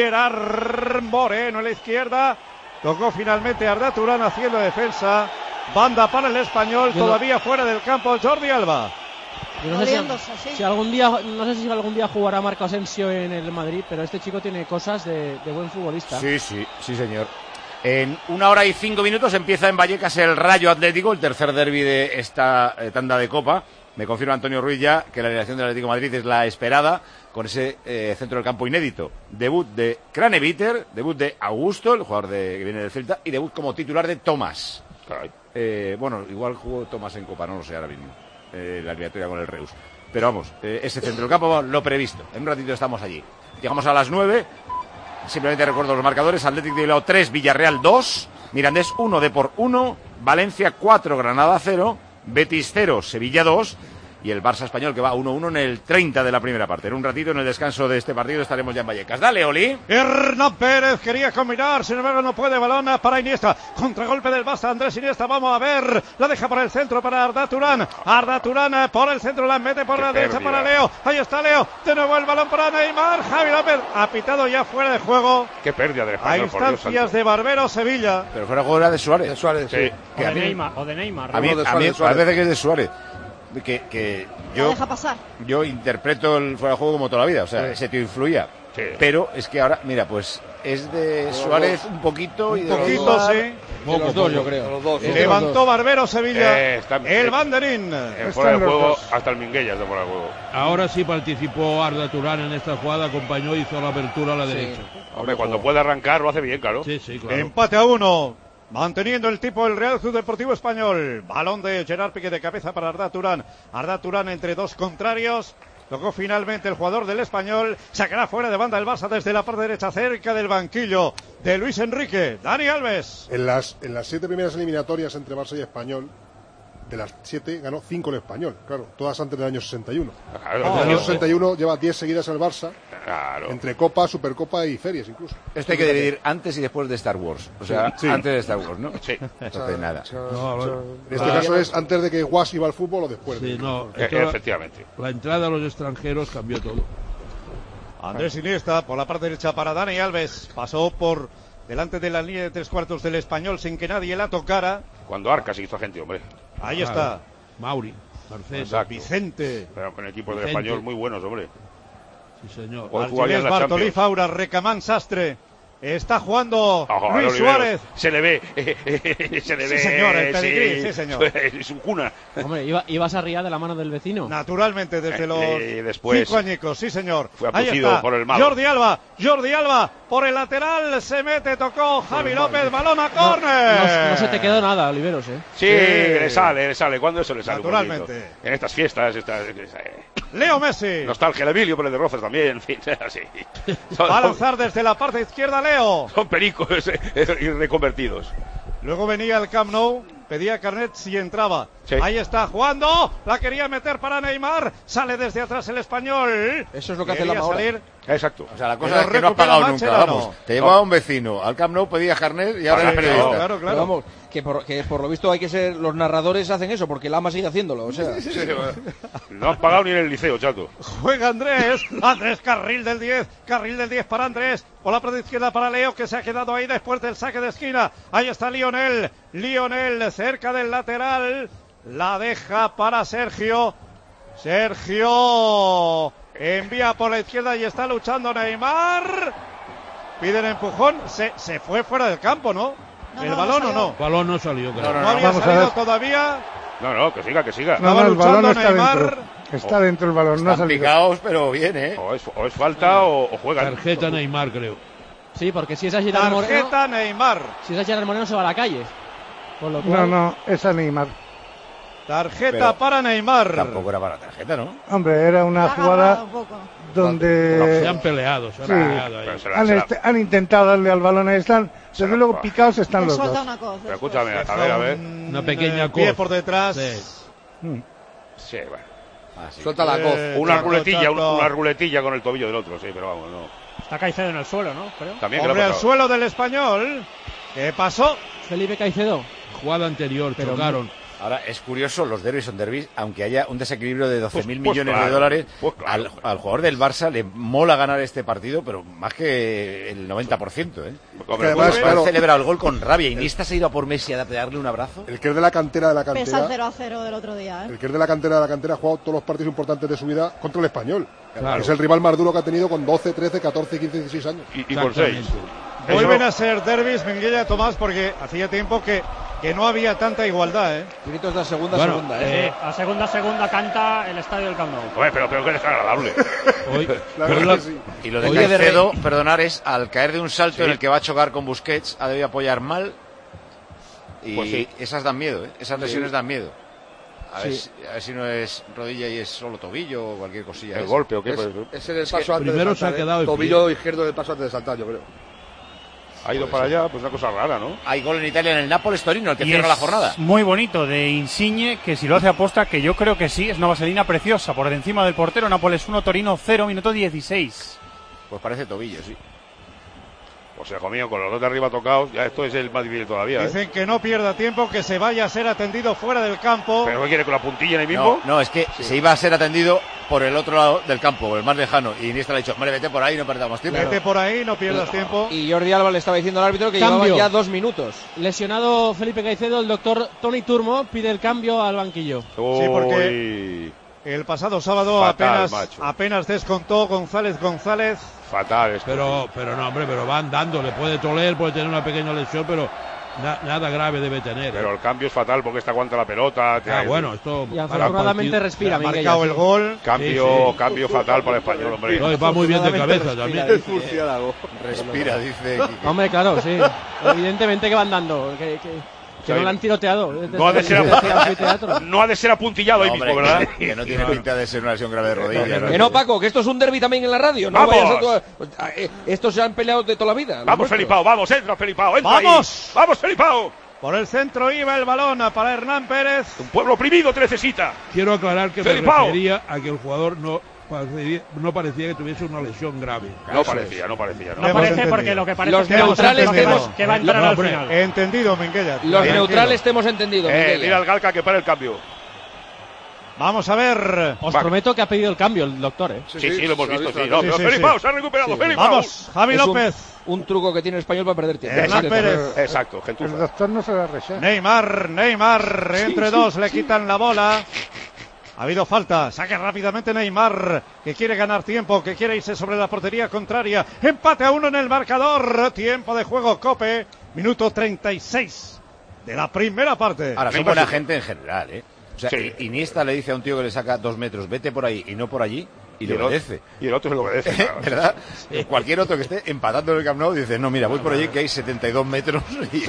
en la izquierda, tocó finalmente Arda Turán haciendo defensa, banda para el español, todavía fuera del campo Jordi Alba. Yo no sé si algún día jugará Marco Asensio en el Madrid, pero este chico tiene cosas de buen futbolista. Sí, señor. En 1 hora y 5 minutos empieza en Vallecas el Rayo Atlético, el tercer derbi de esta tanda de Copa. Me confirma Antonio Ruiz ya que la alineación del Atlético de Madrid es la esperada, con ese centro del campo inédito. Debut de Craneviter, debut de Augusto, el jugador que viene del Celta, y debut como titular de Tomás. Bueno, igual jugó Tomás en Copa, no lo sé ahora mismo, la eliminatoria con el Reus. Pero vamos, ese centro del campo, lo previsto. En un ratito estamos allí. Llegamos a las 9. Simplemente recuerdo los marcadores: Atlético de Bilbao 3, Villarreal 2, Mirandés 1, Depor 1, Valencia 4, Granada 0, Betis 0, Sevilla 2 y el Barça español que va 1-1 en el 30 de la primera parte. En un ratito, en el descanso de este partido, estaremos ya en Vallecas. Dale, Oli. Hernán Pérez quería combinar, sin embargo no puede. Balón para Iniesta, contragolpe del Barça, Andrés Iniesta, vamos a ver, la deja por el centro para Arda Turán por el centro, la mete por la derecha para Leo, ahí está Leo, de nuevo el balón para Neymar, Javi López, ha pitado ya fuera de juego. Qué pérdida de a instancias de Barbero, Sevilla. Pero fuera de juego era de Suárez. De Suárez, sí. O de Neymar. A mí parece que es de Suárez. Que yo, deja pasar. Yo interpreto el fuera de juego como toda la vida, o sea, ese tío influía. Sí. Pero es que ahora, mira, pues es de Suárez un poquito y de poquito, sí. De los dos, yo creo. Los dos, levantó Barbero Sevilla. El banderín. Fuera de juego, hasta el Minguella está fuera de juego. Ahora sí participó Arda Turán en esta jugada, acompañó, hizo la abertura a la derecha. Hombre, cuando puede arrancar lo hace bien, claro. Sí, claro. Empate a 1. Manteniendo el tipo el Real Club Deportivo Español. Balón de Gerard Piqué de cabeza para Arda Turán. Arda Turán entre dos contrarios. Tocó finalmente el jugador del Español. Sacará fuera de banda el Barça desde la parte derecha, cerca del banquillo de Luis Enrique. Dani Alves. En las 7 primeras eliminatorias entre Barça y Español, de las 7 ganó 5 el Español, claro, todas antes del año 61. Claro, en el año 61 lleva 10 seguidas el Barça, claro, entre Copa, Supercopa y Ferias incluso. Esto hay que dividir antes y después de Star Wars, o sea, sí. Antes de Star Wars, ¿no? Sí. Entonces nada. En este caso es antes de que Guas iba al fútbol o después. Sí, efectivamente. La entrada a los extranjeros cambió todo. Andrés Iniesta por la parte derecha para Dani Alves, pasó por delante de la línea de 3/4 del Español sin que nadie la tocara. Cuando Arcas hizo gente, hombre. Ahí está. Mauri, Garcés, Vicente. Pero con equipos del Español muy buenos, hombre. Sí, señor. Martínez, Bartolí, Faura, Recamán, Sastre. Está jugando Luis Suárez. Se le ve. Sí, señor, el pedigrí, sí, señor. Es un cuna. Hombre, ibas a Ría de la mano del vecino. Naturalmente, desde los después 5 añicos, sí, señor. Fue ahí está. Por el malo. Jordi Alba, por el lateral, se mete, tocó Javi López, balón a córner. No se te quedó nada, Oliveros, Sí, le sale. ¿Cuándo eso le sale? Naturalmente. En estas fiestas, Leo Messi. Nostalgia de Emilio, pero el de Rozas también, en fin, así. Va a lanzar desde la parte izquierda Leo. Son pericos y reconvertidos. Luego venía el Camp Nou, pedía carnet si entraba. Sí. Ahí está jugando, la quería meter para Neymar, sale desde atrás el Español. Eso es lo que hace la salir. Exacto. O sea, la cosa es que no ha pagado nunca, vamos. Te llevaba un vecino, al Camp Nou pedía carnet y ahora es periodista. Claro. Pero vamos, que por lo visto hay que ser, los narradores hacen eso, porque Lama sigue haciéndolo, o sea. Sí. No has pagado ni en el liceo, chato. Juega Andrés, carril del 10 para Andrés, por la parte izquierda para Leo, que se ha quedado ahí después del saque de esquina. Ahí está Lionel cerca del lateral, la deja para Sergio envía por la izquierda y está luchando Neymar, piden empujón, se fue fuera del campo, ¿no? ¿El balón o no? El balón no salió, creo. No había salido todavía. No, que siga. Estaba luchando Neymar. Está dentro el balón, no ha salido. Picaos, pero bien, ¿eh? O es falta o juega. Tarjeta Neymar, creo. Sí, porque si es a Gerard Moreno. Tarjeta Neymar. Si es a Gerard Moreno se va a la calle. Por lo cual... No, es a Neymar. Tarjeta para Neymar. Tampoco era para tarjeta, ¿no? Hombre, era una jugada donde... Se han peleado, han intentado darle al balón, ahí están. Desde luego picados están los dos. Pero escúchame, a ver. Una pequeña pie por detrás. Sí, bueno. Suelta la coz. Una ruletilla con el tobillo del otro, sí, pero vamos, no. Está Caicedo en el suelo, ¿no? Creo. También Hombre al suelo del Español. ¿Qué pasó? Felipe Caicedo. Jugada anterior, chocaron. Ahora, es curioso, los derbis son derbis, aunque haya un desequilibrio de 12.000 millones de dólares, al jugador del Barça le mola ganar este partido, pero más que el 90%, ¿eh? Porque además, claro, celebra el gol con rabia. Iniesta se ha ido a por Messi a darle un abrazo. El que es de la cantera Pesa el 0-0 del otro día, ¿eh? El que es de la cantera ha jugado todos los partidos importantes de su vida contra el Español. Claro. Es el rival más duro que ha tenido con 12, 13, 14, 15, 16 años. Y con 6. Vuelven a ser derbis, Minguella, Tomás, porque hacía tiempo que no había tanta igualdad, ¿eh? Gritos de segunda, Sí, a segunda canta el estadio del Camp Nou. Oye, pero que es agradable. Y lo de Caicedo, perdonar, es al caer de un salto en el que va a chocar con Busquets, ha debido apoyar mal. Y pues esas dan miedo, ¿eh? Esas lesiones dan miedo. A ver si no es rodilla y es solo tobillo o cualquier cosilla. El golpe o qué. Es en el paso antes primero de saltar, se ha quedado el tobillo izquierdo del paso antes de saltar, yo creo. Ha ido para allá, pues una cosa rara, ¿no? Hay gol en Italia en el Nápoles-Torino, el que cierra la jornada. Muy bonito de Insigne, que si lo hace aposta, que yo creo que sí, es una vaselina preciosa por encima del portero. Nápoles 1, Torino 0, minuto 16. Pues parece tobillo, sí. O sea, hijo mío, con los dos de arriba tocados, ya esto es el más difícil todavía. Dicen que no pierda tiempo, que se vaya a ser atendido fuera del campo. ¿Pero qué quiere, con la puntilla en el mismo? No, es que se iba a ser atendido por el otro lado del campo, el más lejano. Y Iniesta le ha dicho, hombre, vete por ahí, no perdamos tiempo. Vete por ahí, no pierdas tiempo. Y Jordi Alba le estaba diciendo al árbitro que llevaba ya 2 minutos. Lesionado Felipe Caicedo, el doctor Tony Turmo pide el cambio al banquillo. Sí, porque el pasado sábado fatal, apenas descontó González. Fatal esto. Pero no, hombre, pero va andando, le puede toler, puede tener una pequeña lesión, pero nada grave debe tener. Pero el cambio es fatal porque este aguanta la pelota. Bueno, esto... Y afortunadamente respira. Ha marcado el gol. Cambio fatal para el español, hombre. No, va muy bien de cabeza también. Respira, dice. Hombre, claro, sí. Evidentemente que van dando. Que no lo han tiroteado. No ha de ser apuntillado ahí mismo, ¿verdad? Que no tiene pinta de ser una lesión grave de rodilla. Que no, Paco, que esto es un derbi también en la radio. No ¡Vamos! Estos se han peleado de toda la vida. Vamos, Felipao, vamos, entra Felipao, entra ¡Vamos! Ahí. ¡Vamos, Felipao! Por el centro iba el balón para Hernán Pérez. Un pueblo oprimido te necesita. Quiero aclarar que Felipao. me refería a que el jugador no parecía que tuviese una lesión grave. No parecía. No parece porque lo que parece los neutrales que va a entrar al final. Entendido, Minguella. Los neutrales te hemos entendido. Mira al Galca que para el cambio. Vamos a ver. Os prometo que ha pedido el cambio el doctor, ¿eh? Sí, lo hemos visto. Sí. No, pero Felipao se ha recuperado. Felipao. Vamos, Javi López. Un truco que tiene el español para perder tiempo. Hernán Pérez. Exacto, gentuza. El doctor no se la rechaza. Neymar, entre dos le quitan la bola. Ha habido falta, saca rápidamente Neymar, que quiere ganar tiempo, que quiere irse sobre la portería contraria. Empate a 1 en el marcador, tiempo de juego COPE, minuto 36 de la primera parte. Ahora, son buena gente en general, ¿eh? O sea, Iniesta le dice a un tío que le saca 2 metros, vete por ahí y no por allí, y le obedece. Y el otro se lo obedece. ¿Verdad? Cualquier otro que esté empatando en el Camp Nou dice, no, mira, voy por allí que hay 72 metros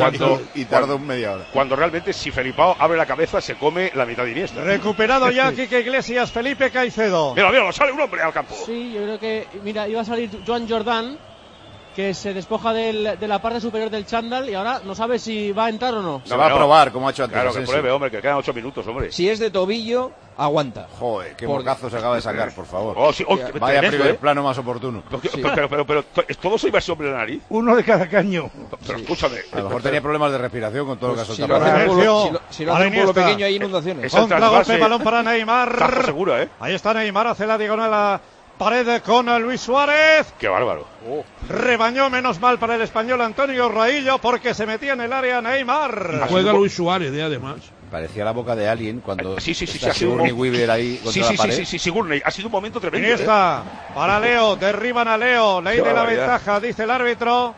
y tardo media hora. Cuando realmente, si Felipao abre la cabeza, se come la mitad de Iniesta. Recuperado ya Quique Iglesias, Felipe Caicedo. Mira, sale un hombre al campo. Sí, yo creo que, mira, iba a salir Joan Jordan, que se despoja de la parte superior del chándal y ahora no sabe si va a entrar o no. Se va a probar, como ha hecho antes. Claro, que pruebe, hombre, que quedan 8 minutos, hombre. Si es de tobillo, aguanta. Joder, qué bocazo se acaba de sacar, por favor. Vaya primer plano más oportuno. Pero ¿todo soy versión de la nariz? Uno de cada caño. Pero escúchame. A lo mejor tenía problemas de respiración con todo lo que ha Si soltado. lo hace un pueblo pequeño hay inundaciones. Contragolpe, balón para Neymar. Segura, ¿eh? Ahí está Neymar, hace la diagonal a pared con Luis Suárez. Qué bárbaro. Rebañó, menos mal para el español Antonio Raillo, porque se metía en el área Neymar. Juega Luis Suárez, además. Parecía la boca de Alien cuando sí, Sigourney Weaver ahí contra la pared. Sí, Sigourney. Ha sido un momento tremendo. Iniesta, para Leo, derriban a Leo, ley de la ventaja, dice el árbitro.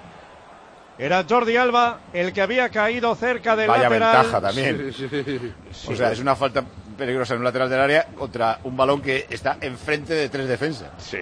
Era Jordi Alba el que había caído cerca del lateral. Vaya ventaja también. Sí. O sea, es una falta peligrosa en un lateral del área contra un balón que está enfrente de 3 defensas. Sí.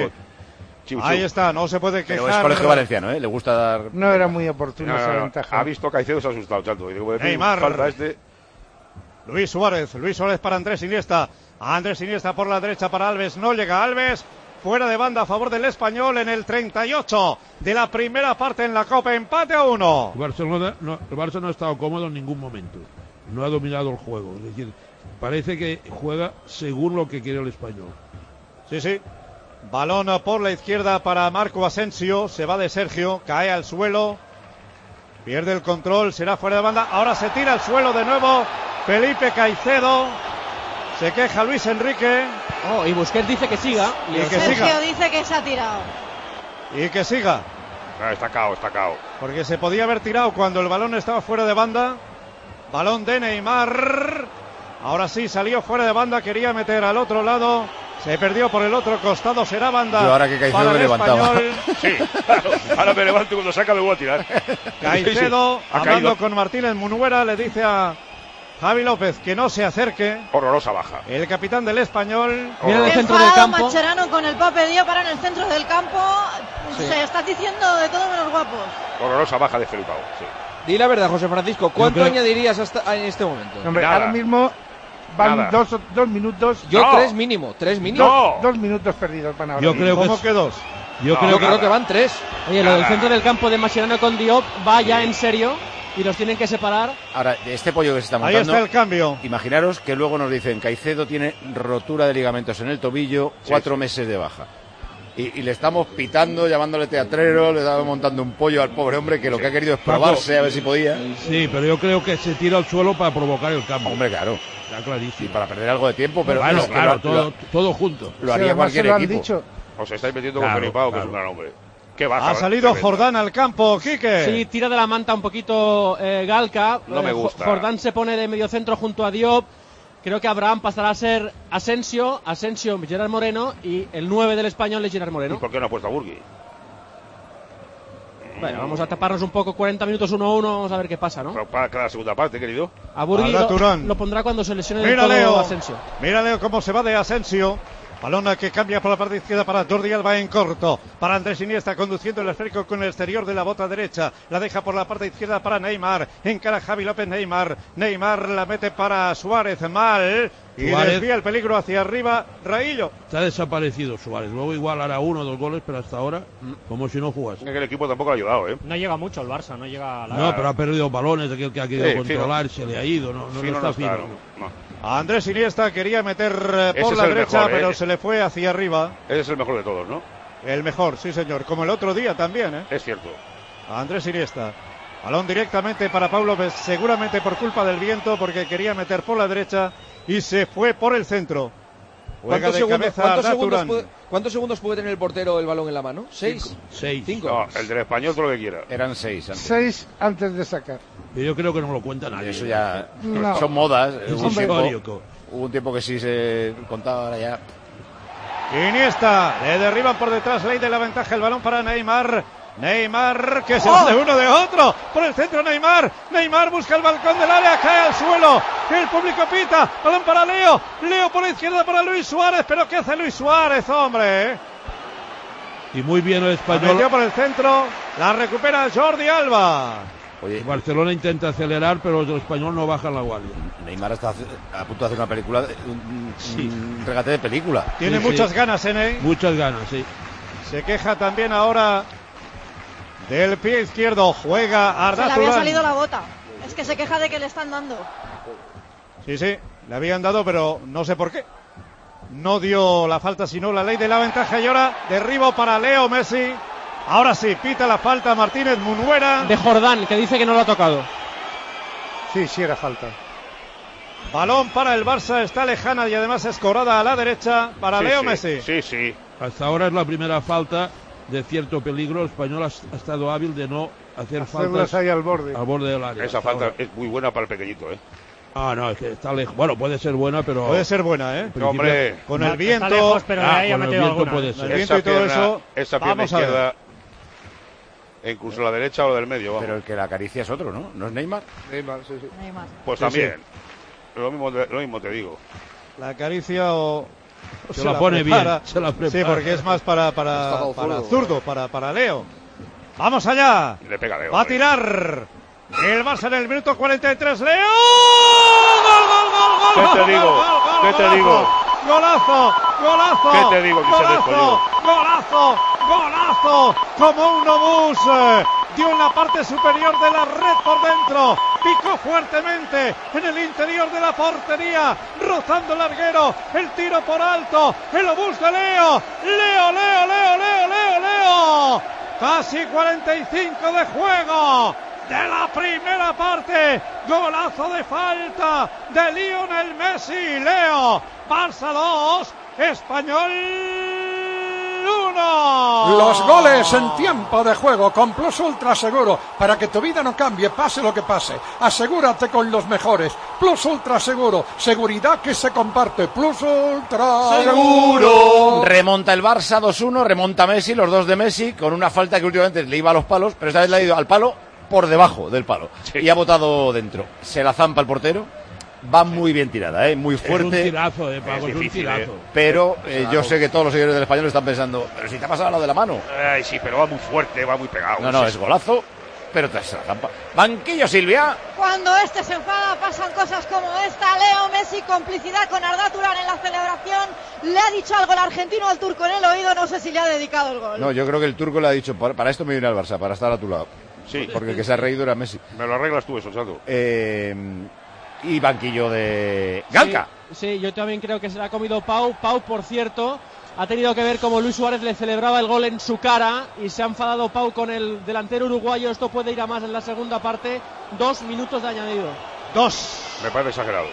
Ahí está, no se puede quejar. Pero es colegio valenciano, ¿eh? Le gusta dar... No era muy oportuna esa ventaja. Ha visto Caicedo, se ha asustado, chato. Neymar. Falta Luis Suárez para Andrés Iniesta. Andrés Iniesta por la derecha para Alves. No llega Alves. Fuera de banda a favor del español en el 38 de la primera parte en la Copa. Empate a 1. El Barça no ha estado cómodo en ningún momento. No ha dominado el juego. Es decir, parece que juega según lo que quiere el español. Sí. Balón por la izquierda para Marco Asensio. Se va de Sergio. Cae al suelo. Pierde el control. Será fuera de banda. Ahora se tira al suelo de nuevo Felipe Caicedo. Se queja Luis Enrique. Y Busquets dice que siga. Sergio dice que se ha tirado. Y que siga. Está cao. Porque se podía haber tirado cuando el balón estaba fuera de banda. Balón de Neymar. Ahora sí, salió fuera de banda. Quería meter al otro lado Se perdió por el otro costado, será banda. Yo ahora que Caicedo me levantaba. Sí, claro, ahora me levanto y cuando saca me voy a tirar. Caicedo, hablando con Martínez Munuera, le dice a Javi López que no se acerque. Horrorosa baja. El capitán del Español. Viene en el centro del campo. Mascherano con el Pape Dio para en el centro del campo. Sí. Se está diciendo de todo menos guapos. Horrorosa baja de Felipao, sí. Di la verdad, José Francisco, ¿cuánto añadirías en este momento? Hombre, ahora mismo van dos minutos. Yo tres mínimo. 2 minutos perdidos van ahora. Yo creo ¿Cómo que 2? Yo creo que van 3. Oye, lo del centro del campo de Mascherano con Diop va ya en serio y los tienen que separar. Ahora, este pollo que se está montando. Ahí está el cambio. Imaginaros que luego nos dicen Caicedo tiene rotura de ligamentos en el tobillo, 4 meses de baja. Y le estamos pitando, llamándole teatrero, le estamos montando un pollo al pobre hombre que lo que ha querido es probarse a ver si podía. Sí, pero yo creo que se tira al suelo para provocar el cambio. Hombre, claro. Está clarísimo. Y para perder algo de tiempo, pero claro, es que claro, todo junto. Lo haría cualquier equipo. Dicho. Os estáis metiendo con Felipao, que es un gran hombre. ¿Qué baja? Ha salido Jordán al campo, Quique. Sí, tira de la manta un poquito Galca. No me gusta. Jordán se pone de medio centro junto a Diop. Creo que Abraham pasará a ser Asensio, Gerard Moreno y el 9 del Español es Gerard Moreno. ¿Y por qué no ha puesto a Burgui? Bueno, vamos a taparnos un poco, 40 minutos 1-1, vamos a ver qué pasa, ¿no? Pero para cada segunda parte, querido. A Burgui lo pondrá cuando se lesione del todo Asensio. Mira Leo cómo se va de Asensio. Balona que cambia por la parte izquierda para Jordi Alba en corto. Para Andrés Iniesta conduciendo el esférico con el exterior de la bota derecha. La deja por la parte izquierda para Neymar. Encara Javi López Neymar. Neymar la mete para Suárez. Mal. Y desvía el peligro hacia arriba. Raillo. Está desaparecido Suárez. Luego igual hará 1 o 2 goles, pero hasta ahora como si no jugase. Es que el equipo tampoco le ha ayudado, ¿eh? No llega mucho el Barça, no llega. No, pero ha perdido balones. Aquel que ha querido controlar se le ha ido. No está fino. Andrés Iniesta quería meter por la derecha, mejor, pero se le fue hacia arriba. Ese es el mejor de todos, ¿no? El mejor, sí señor, como el otro día también, ¿eh? Es cierto. Andrés Iniesta. Balón directamente para Paulo, seguramente por culpa del viento, porque quería meter por la derecha y se fue por el centro. ¿Cuántos segundos puede tener el portero el balón en la mano? 6. 5. No, el del Español todo lo que quiera. Eran 6 antes. 6 antes de sacar. Yo creo que no lo cuenta nadie. Eso ya son modas. Hubo un tiempo que sí se contaba, ahora ya. Iniesta, le derriban por detrás, ley de la ventaja, el balón para Neymar. Neymar que se hace uno de otro por el centro. Neymar busca el balcón del área, cae al suelo, el público pita, balón para Leo por la izquierda para Luis Suárez, pero ¿qué hace Luis Suárez, hombre? Y muy bien el Español. La metió por el centro, la recupera Jordi Alba. Oye, Barcelona intenta acelerar, pero el Español no baja la guardia. Neymar está a punto de hacer una película, un regate de película. Tiene muchas ganas, ¿eh? Muchas ganas, sí. Se queja también ahora del pie izquierdo, juega Arda Turán. Se le había salido la bota. Es que se queja de que le están dando. Sí, le habían dado, pero no sé por qué. No dio la falta, sino la ley de la ventaja. Y ahora derribo para Leo Messi. Ahora sí, pita la falta Martínez Munuera. De Jordán, que dice que no lo ha tocado. Sí era falta. Balón para el Barça, está lejana y además es cobrada a la derecha para Leo Messi. Sí. Hasta ahora es la primera falta de cierto peligro. El Español ha estado hábil de no hacer faltas ahí al borde del área. Esa falta es muy buena para el pequeñito, ¿eh? No, es que está lejos. Bueno, puede ser buena, pero... Puede ser buena, ¿eh? No, hombre. Con el viento... Está lejos, pero ahí ha metido alguna. Puede ser. El viento y todo eso... Esa pierna izquierda... Incluso la derecha o la del medio, vamos. Pero el que la acaricia es otro, ¿no? ¿No es Neymar? Neymar, sí. Neymar. Pues sí, también. Sí. Lo mismo te digo. La acaricia o... Se la pone prepara. Bien, se la prepara. Sí, porque es más para zurdo, para Leo. ¡Vamos allá! Le pega Leo. Va a tirar el Barça en el minuto 43. ¡Leo! ¡Gol! ¿Qué te digo? ¿Qué te digo? ¡Golazo! ¿Qué te digo? ¡Golazo! Como un obús. Dio en la parte superior de la red por dentro. Picó fuertemente en el interior de la portería. Rozando el larguero. El tiro por alto. El obús de Leo. Leo. Casi 45 de juego de la primera parte. Golazo de falta de Lionel Messi. Leo. Barça 2, Español 1. 2-1. Los goles en tiempo de juego con Plus Ultra Seguro. Para que tu vida no cambie, pase lo que pase. Asegúrate con los mejores. Plus Ultra Seguro. Seguridad que se comparte. Plus Ultra Seguro. Remonta el Barça 2-1, remonta Messi, los dos de Messi, con una falta que últimamente le iba a los palos, pero esta vez le ha ido al palo por debajo del palo. Sí. Y ha botado dentro. Se la zampa el portero. Va muy bien tirada, muy fuerte. Es un tirazo, Paco, es un tirazo. Pero yo sé que todos los seguidores del Español están pensando, pero si te ha pasado lo de la mano. Ay, sí, pero va muy fuerte, va muy pegado. No, es golazo, pero te se la zampa. Banquillo, Silvia. Cuando se enfada pasan cosas como esta. Leo Messi, complicidad con Arda Turán en la celebración. Le ha dicho algo el argentino al turco en el oído, no sé si le ha dedicado el gol. No, yo creo que el turco le ha dicho, para esto me viene al Barça, para estar a tu lado. Sí. Porque el que se ha reído era Messi. Me lo arreglas tú eso, Chato. Y banquillo de Galca. Sí, yo también creo que se la ha comido Pau. Pau, por cierto, ha tenido que ver como Luis Suárez le celebraba el gol en su cara y se ha enfadado Pau con el delantero uruguayo. Esto puede ir a más en la segunda parte. 2 minutos de añadido. 2. Me parece exagerado.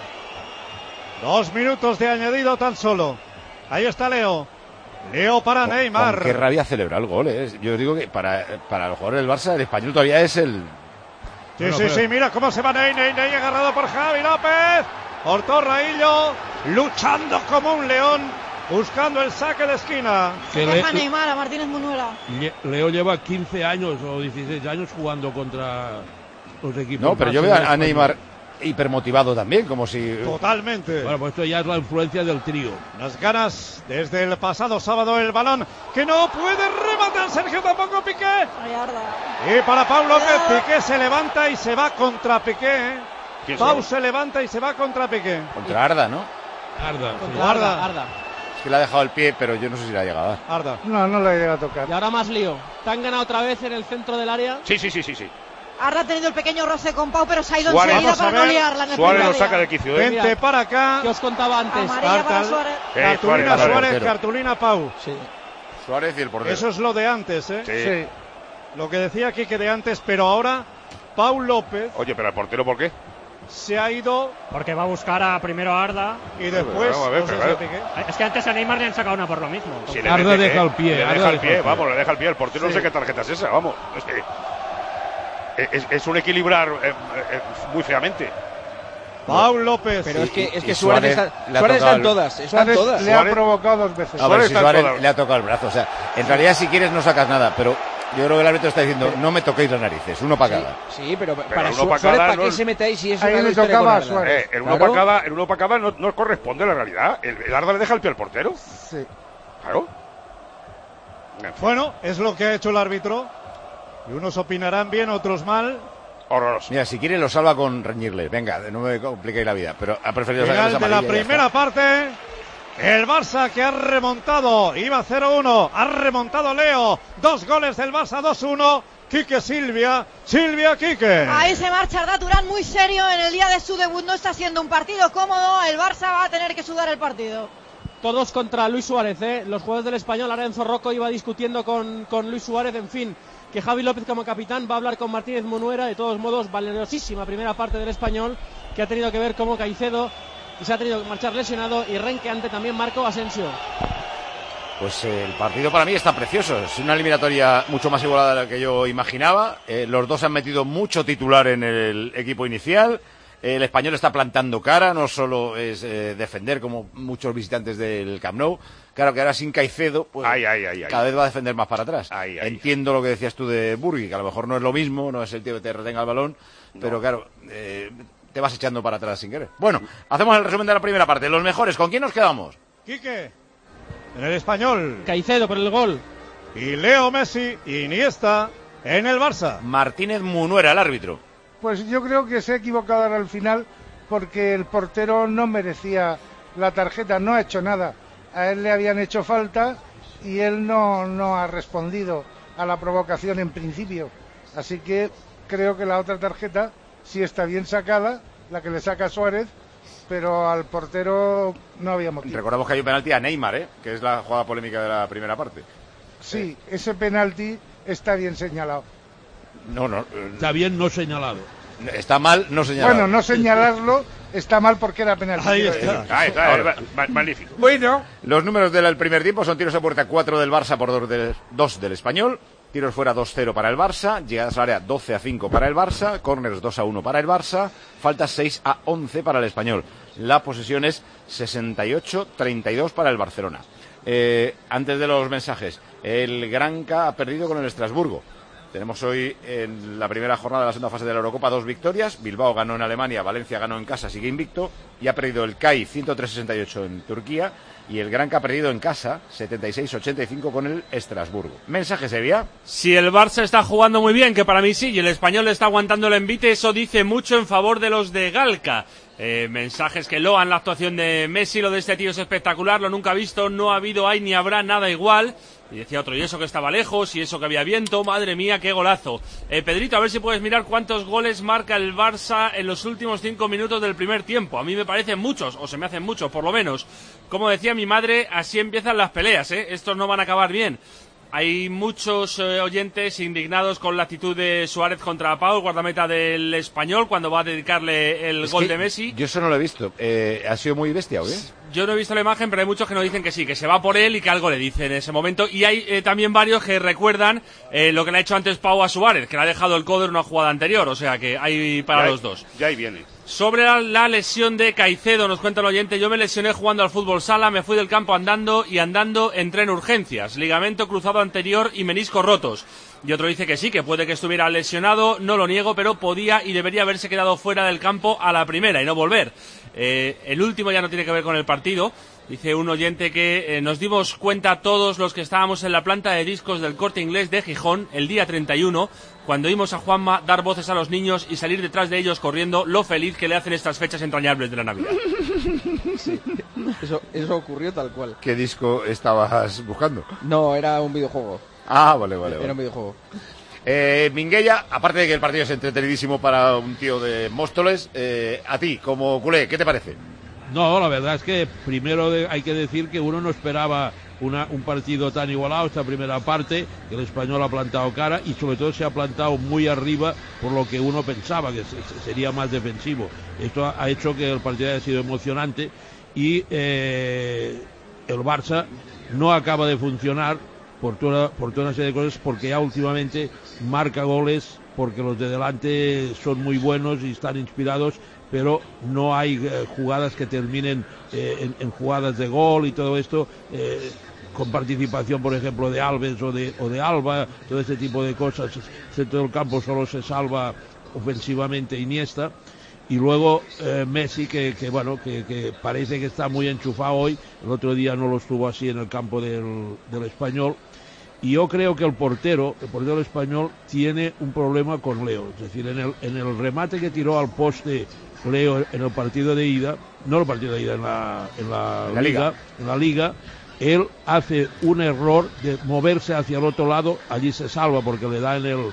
2 minutos de añadido tan solo. Ahí está Leo. Leo para Neymar. Qué rabia celebrar el gol, Yo digo que para los jugadores del Barça, el español todavía es el... Sí, mira cómo se va Ney, agarrado por Javi López, por Torraillo, luchando como un león, buscando el saque de esquina. Se deja Neymar a Martínez Munuera. Leo lleva 15 años o 16 años jugando contra los equipos. No, pero yo veo a Neymar hipermotivado también, como si... Totalmente. Bueno, pues esto ya es la influencia del trío. Las ganas desde el pasado sábado, el balón que no puede rematar Sergio, tampoco Piqué. Y para Pau López, Piqué se levanta y se va contra Piqué. Pau se levanta y se va contra Piqué. Contra Arda, ¿no? Arda. Es que le ha dejado el pie, pero yo no sé si le ha llegado. Arda. No le ha llegado a tocar. Y ahora más lío. Tangana otra vez en el centro del área. Sí. Arda ha tenido el pequeño roce con Pau, pero se ha ido enseguida para no liarla. Suárez lo saca de quicio. Vente para acá. Que os contaba antes. Amarilla para Suárez, cartulina Pau. Sí. Suárez y el portero. Eso es lo de antes, Sí. Lo que decía aquí que de antes, pero ahora Pau López. Oye, pero el portero, ¿por qué? Se ha ido porque va a buscar primero a Arda y después es que antes a Neymar le han sacado una por lo mismo. Si Arda deja el pie. Le deja el pie. El portero no sé qué tarjeta es esa, vamos. Es un equilibrar muy feamente. Pau López. Pero es que Suárez está en todas. Le ha provocado 2 veces. Suárez le ha tocado el brazo. O sea, en realidad si quieres no sacas nada, pero yo creo que el árbitro está diciendo no me toquéis las narices, uno para cada. Sí, pero para Suárez, ¿para qué se mete ahí si es ahí una le tocaba a Suárez? El uno para cada no corresponde a la realidad. El Arda le deja el pie al portero. Sí. Claro. Bueno, es lo que ha hecho el árbitro. Y unos opinarán bien, otros mal. Horroroso. Mira, si quiere lo salva con reñirle. Venga, no me compliquéis la vida. Pero ha preferido sacar esa amarilla. De la primera parte, el Barça que ha remontado. Iba 0-1. Ha remontado Leo. 2 goles del Barça, 2-1. Quique Silvia. Quique. Ahí se marcha Arda Turán muy serio en el día de su debut. No está siendo un partido cómodo. El Barça va a tener que sudar el partido. Todos contra Luis Suárez, Los jugadores del Español. Lorenzo Rocco iba discutiendo con Luis Suárez. En fin, que Javi López como capitán va a hablar con Martínez Munuera. De todos modos, valiosísima primera parte del Español, que ha tenido que ver como Caicedo se ha tenido que marchar lesionado y renqueante también Marco Asensio. Pues el partido para mí está precioso. Es una eliminatoria mucho más igualada de la que yo imaginaba. Los dos han metido mucho titular en el equipo inicial. El Español está plantando cara, no solo es defender como muchos visitantes del Camp Nou. Claro que ahora sin Caicedo, pues cada vez va a defender más para atrás. Entiendo lo que decías tú de Burgui, que a lo mejor no es lo mismo, no es el tío que te retenga el balón, pero claro, te vas echando para atrás sin querer. Bueno, hacemos el resumen de la primera parte. Los mejores, ¿con quién nos quedamos? Quique, en el Español. Caicedo por el gol. Y Leo Messi, Iniesta, en el Barça. Martínez Munuera, el árbitro. Pues yo creo que se ha equivocado ahora al final porque el portero no merecía la tarjeta, no ha hecho nada. A él le habían hecho falta y él no ha respondido a la provocación en principio. Así que creo que la otra tarjeta sí está bien sacada, la que le saca Suárez, pero al portero no había motivo. Recordamos que hay un penalti a Neymar, que es la jugada polémica de la primera parte. Sí, ese penalti está bien señalado. Está bien no señalado. Está mal no señalado. Bueno, no señalarlo está mal porque era penalti. Ahí está, magnífico. Bueno, los números del primer tiempo son tiros a puerta 4 del Barça por 2 del Español, tiros fuera 2-0 para el Barça, llegadas al área 12-5 para el Barça, córners 2-1 para el Barça, faltas 6-11 para el Español. La posesión es 68-32 para el Barcelona. Antes de los mensajes, el Granca ha perdido con el Estrasburgo. Tenemos hoy en la primera jornada de la segunda fase de la Eurocopa 2 victorias. Bilbao ganó en Alemania, Valencia ganó en casa, sigue invicto. Y ha perdido el CAI 103-68 en Turquía. Y el Granca ha perdido en casa 76-85 con el Estrasburgo. ¿Mensaje, Sevilla? Si el Barça está jugando muy bien, que para mí sí, y el Español está aguantando el envite, eso dice mucho en favor de los de Galca. Mensajes que loan la actuación de Messi, lo de este tío es espectacular, lo nunca visto, no ha habido, hay ni habrá nada igual. Y decía otro, y eso que estaba lejos, y eso que había viento, madre mía, qué golazo. Pedrito, a ver si puedes mirar cuántos goles marca el Barça en los últimos 5 minutos del primer tiempo. A mí me parecen muchos, o se me hacen muchos, por lo menos. Como decía mi madre, así empiezan las peleas, estos no van a acabar bien. Hay muchos oyentes indignados con la actitud de Suárez contra Pau, guardameta del Español, cuando va a dedicarle el gol de Messi. Yo eso no lo he visto. ¿Ha sido muy bestia o qué? Yo no he visto la imagen, pero hay muchos que nos dicen que sí, que se va por él y que algo le dice en ese momento. Y hay también varios que recuerdan lo que le ha hecho antes Pau a Suárez, que le ha dejado el codo en una jugada anterior. O sea que hay para los dos. Ya ahí viene. Sobre la lesión de Caicedo, nos cuenta el oyente, yo me lesioné jugando al fútbol sala, me fui del campo andando y andando entré en urgencias, ligamento cruzado anterior y meniscos rotos. Y otro dice que sí, que puede que estuviera lesionado, no lo niego, pero podía y debería haberse quedado fuera del campo a la primera y no volver. El último ya no tiene que ver con el partido. Dice un oyente que nos dimos cuenta todos los que estábamos en la planta de discos del Corte Inglés de Gijón el día 31, cuando vimos a Juanma dar voces a los niños y salir detrás de ellos corriendo, lo feliz que le hacen estas fechas entrañables de la Navidad. Sí, eso ocurrió tal cual. ¿Qué disco estabas buscando? No, era un videojuego. Ah, vale. Era un videojuego. Minguella, aparte de que el partido es entretenidísimo para un tío de Móstoles, a ti, como culé, ¿qué te parece? No, la verdad es que primero hay que decir que uno no esperaba un partido tan igualado esta primera parte, que el Español ha plantado cara y sobre todo se ha plantado muy arriba por lo que uno pensaba que sería más defensivo. Esto ha hecho que el partido haya sido emocionante y el Barça no acaba de funcionar por toda una serie de cosas, porque ya últimamente marca goles, porque los de delante son muy buenos y están inspirados, pero no hay jugadas que terminen en jugadas de gol y todo esto, con participación, por ejemplo, de Alves o de Alba, todo este tipo de cosas. El centro del campo solo se salva ofensivamente Iniesta. Y luego Messi, que parece que está muy enchufado hoy. El otro día no lo estuvo así en el campo del Español. Y yo creo que el portero español tiene un problema con Leo. Es decir, en el remate que tiró al poste Leo en el partido de ida, no el partido de ida, en la liga, él hace un error de moverse hacia el otro lado. Allí se salva porque le da en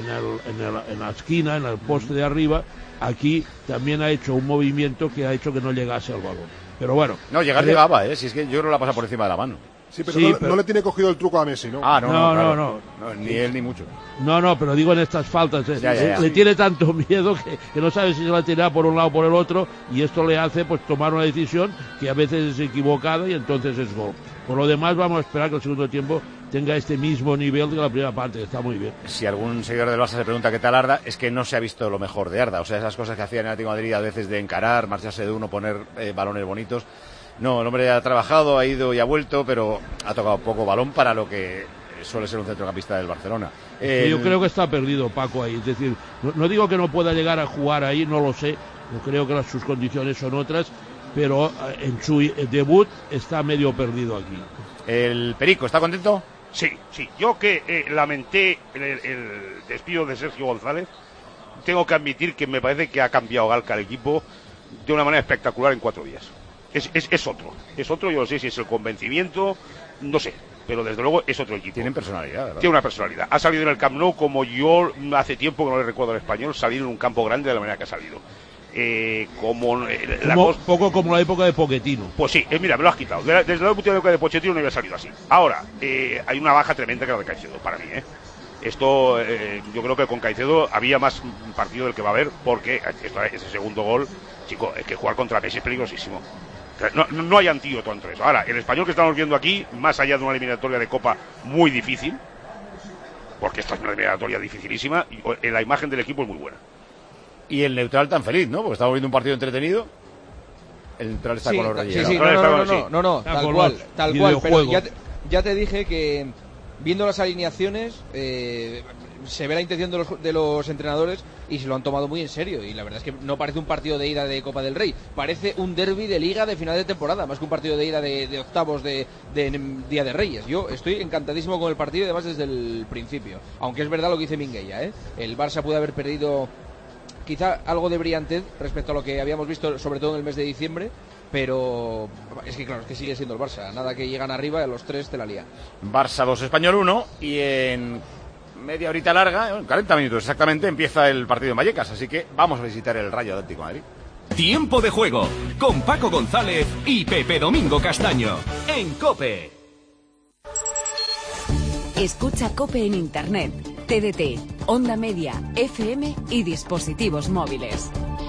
la esquina, en el poste de arriba. Aquí también ha hecho un movimiento que ha hecho que no llegase al balón. Pero bueno. No, llegaba, si es que yo no la pasa por encima de la mano. Sí, pero no le tiene cogido el truco a Messi, ¿no? No. Ni él ni mucho. No, pero digo en estas faltas. Ya. Le tiene tanto miedo que no sabe si se la tirará por un lado o por el otro, y esto le hace pues tomar una decisión que a veces es equivocada y entonces es gol. Por lo demás, vamos a esperar que el segundo tiempo tenga este mismo nivel de la primera parte, que está muy bien. Si algún seguidor del Barça se pregunta qué tal Arda, es que no se ha visto lo mejor de Arda. O sea, esas cosas que hacía en el Atlético de Madrid a veces de encarar, marcharse de uno, poner balones bonitos. No, el hombre ha trabajado, ha ido y ha vuelto, pero ha tocado poco balón para lo que suele ser un centrocampista del Barcelona. Yo creo que está perdido Paco ahí. Es decir, no digo que no pueda llegar a jugar ahí, no lo sé. Yo creo que sus condiciones son otras, pero en su debut está medio perdido aquí. ¿El Perico está contento? Sí. Yo que lamenté el despido de Sergio González, tengo que admitir que me parece que ha cambiado Galca el equipo de una manera espectacular en 4 días. Es otro, yo no sé si es el convencimiento, no sé, pero desde luego es otro equipo. Tienen personalidad, ¿verdad? Tiene una personalidad. Ha salido en el Camp Nou como yo hace tiempo que no le recuerdo al Español salir en un campo grande de la manera que ha salido. Poco como la época de Pochettino. Pues sí, mira, me lo has quitado. Desde la época de Pochettino no había salido así. Ahora, hay una baja tremenda que la de Caicedo, para mí, Esto, yo creo que con Caicedo había más partido del que va a haber, porque ese segundo gol chico, es que jugar contra Messi es peligrosísimo. No hay antídoto entre eso. Ahora, el Español que estamos viendo aquí, más allá de una eliminatoria de Copa muy difícil, porque esta es una eliminatoria dificilísima, y la imagen del equipo es muy buena. Y el neutral tan feliz, ¿no? Porque estamos viendo un partido entretenido. El neutral está con los Reyes. Sí, no, tal cual. Pero ya te dije que viendo las alineaciones se ve la intención de los entrenadores y se lo han tomado muy en serio. Y la verdad es que no parece un partido de ida de Copa del Rey, parece un derbi de Liga de final de temporada, más que un partido de ida de octavos de Día de Reyes. Yo estoy encantadísimo con el partido, además desde el principio. Aunque es verdad lo que dice Minguella, el Barça puede haber perdido quizá algo de brillantez respecto a lo que habíamos visto, sobre todo en el mes de diciembre, pero es que claro, es que sigue siendo el Barça. Nada que llegan arriba, a los 3 te la lía. Barça 2, Español 1, y en media horita larga, en 40 minutos exactamente, empieza el partido en Vallecas, así que vamos a visitar el Rayo Atlético de Madrid. Tiempo de juego, con Paco González y Pepe Domingo Castaño, en COPE. Escucha COPE en Internet, TDT, Onda Media, FM y dispositivos móviles.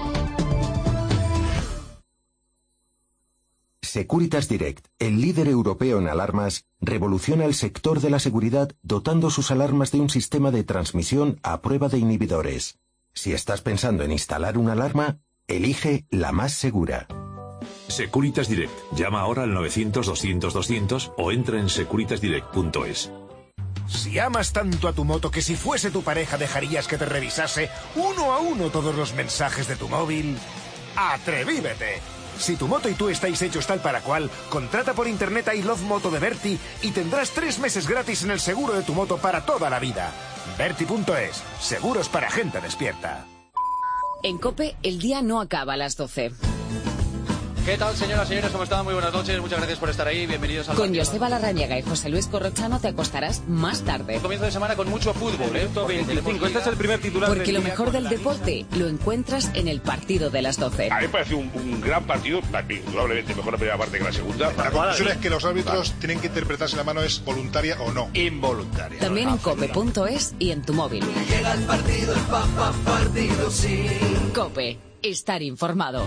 Securitas Direct, el líder europeo en alarmas, revoluciona el sector de la seguridad dotando sus alarmas de un sistema de transmisión a prueba de inhibidores. Si estás pensando en instalar una alarma, elige la más segura. Securitas Direct. Llama ahora al 900-200-200 o entra en securitasdirect.es. Si amas tanto a tu moto que si fuese tu pareja dejarías que te revisase uno a uno todos los mensajes de tu móvil, ¡atrevívete! Si tu moto y tú estáis hechos tal para cual, contrata por internet a I Love Moto de Berti y tendrás 3 meses gratis en el seguro de tu moto para toda la vida. Berti.es, seguros para gente despierta. En COPE, el día no acaba a las 12. ¿Qué tal, señoras y señores? ¿Cómo están? Muy buenas noches. Muchas gracias por estar ahí. Bienvenidos al... Con Joseba Larrañaga y José Luis Corrochano te acostarás más tarde. Comienzo de semana con mucho fútbol, 25. Este es el primer titular. Porque lo mejor del deporte lo encuentras en el partido de las 12. A mí me parece un gran partido, probablemente mejor la primera parte que la segunda. La conclusión es que los árbitros tienen que interpretar si la mano es voluntaria o no. Involuntaria. También en cope.es y en tu móvil. Llega el partido, partido, sí. COPE, estar informado.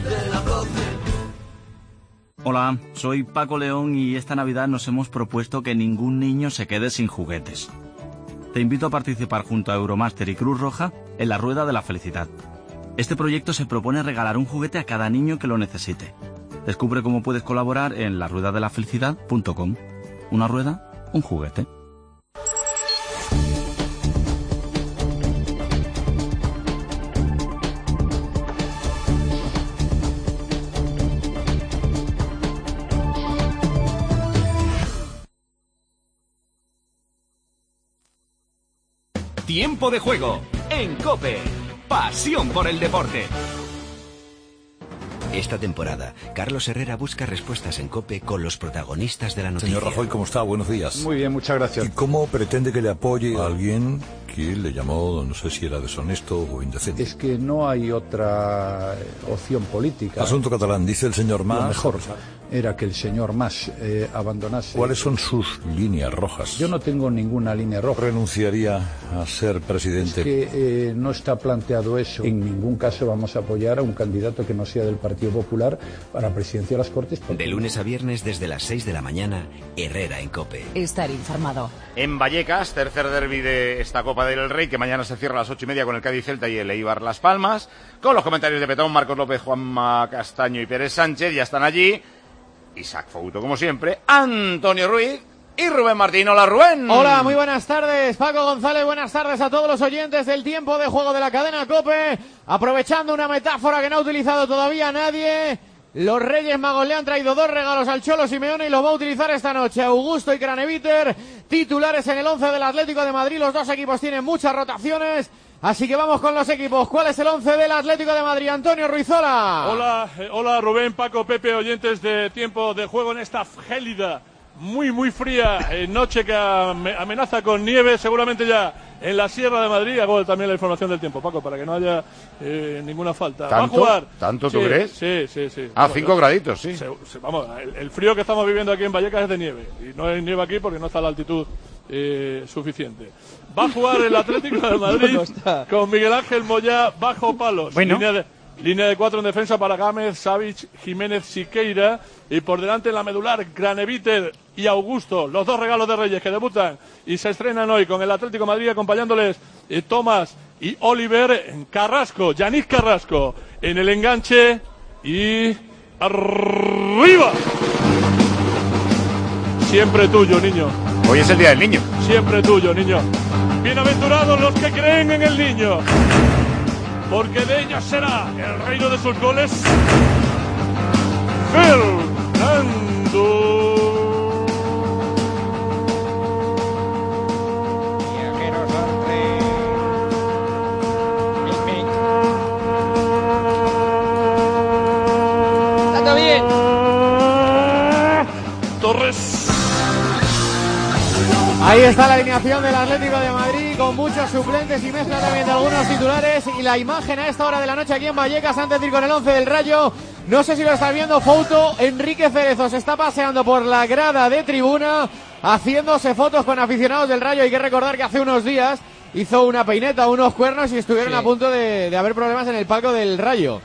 Hola, soy Paco León y esta Navidad nos hemos propuesto que ningún niño se quede sin juguetes. Te invito a participar junto a Euromaster y Cruz Roja en la Rueda de la Felicidad. Este proyecto se propone regalar un juguete a cada niño que lo necesite. Descubre cómo puedes colaborar en laruedadelafelicidad.com. Una rueda, un juguete. Tiempo de juego, en COPE. Pasión por el deporte. Esta temporada, Carlos Herrera busca respuestas en COPE con los protagonistas de la noticia. Señor Rajoy, ¿cómo está? Buenos días. Muy bien, muchas gracias. ¿Y cómo pretende que le apoye a alguien que le llamó, no sé si era deshonesto o indecente? Es que no hay otra opción política. Asunto catalán, dice el señor Mas. Lo mejor era que el señor Mas abandonase. ¿Cuáles son sus líneas rojas? Yo no tengo ninguna línea roja. ¿Renunciaría a ser presidente? Es que no está planteado eso. En ningún caso vamos a apoyar a un candidato que no sea del Partido Popular para la presidencia de las Cortes. De lunes a viernes desde las 6 de la mañana, Herrera en COPE. Estar informado. En Vallecas, tercer derbi de esta Copa del Rey, que mañana se cierra a las 8:30 con el Cádiz Celta y el Eibar Las Palmas. Con los comentarios de Petón, Marcos López, Juanma Castaño y Pérez Sánchez, ya están allí. Isaac Fouto, como siempre, Antonio Ruiz y Rubén Martín. Hola, Rubén. Hola, muy buenas tardes, Paco González. Buenas tardes a todos los oyentes del tiempo de juego de la cadena COPE. Aprovechando una metáfora que no ha utilizado todavía nadie, los Reyes Magos le han traído 2 regalos al Cholo Simeone y los va a utilizar esta noche. Augusto y Craneviter, titulares en el 11 del Atlético de Madrid. Los dos equipos tienen muchas rotaciones. Así que vamos con los equipos. ¿Cuál es el 11 del Atlético de Madrid? Antonio Ruizola. Hola Rubén, Paco, Pepe, oyentes de tiempo de juego en esta gélida, muy fría noche que amenaza con nieve, seguramente ya en la Sierra de Madrid. Hago también la información del tiempo, Paco, para que no haya ninguna falta. ¿Tanto? Va a jugar. ¿Tanto tú crees? Sí. Ah, 5 graditos, sí. Vamos, el frío que estamos viviendo aquí en Vallecas es de nieve. Y no hay nieve aquí porque no está a la altitud suficiente. Va a jugar el Atlético de Madrid con Miguel Ángel Moyá bajo palos. Bueno. Línea de 4 en defensa para Gámez, Savic, Jiménez, Siqueira. Y por delante en la medular, Graneviter y Augusto. Los 2 regalos de Reyes que debutan y se estrenan hoy con el Atlético de Madrid, acompañándoles Tomás y Oliver. Carrasco, Yanis Carrasco en el enganche. Y arriba. Siempre tuyo, niño. Hoy es el día del niño. Siempre tuyo, niño. Bienaventurados los que creen en el niño, porque de ellos será el reino de sus goles. Fernando. ¡Está bien! Torres. Ahí está la alineación del Atlético de Madrid con muchos suplentes y mezcla también de algunos titulares. Y la imagen a esta hora de la noche aquí en Vallecas antes de ir con el 11 del Rayo. No sé si lo estás viendo, Fouto. Enrique Cerezo se está paseando por la grada de tribuna haciéndose fotos con aficionados del Rayo. Hay que recordar que hace unos días hizo una peineta, unos cuernos y estuvieron a punto de haber problemas en el palco del Rayo.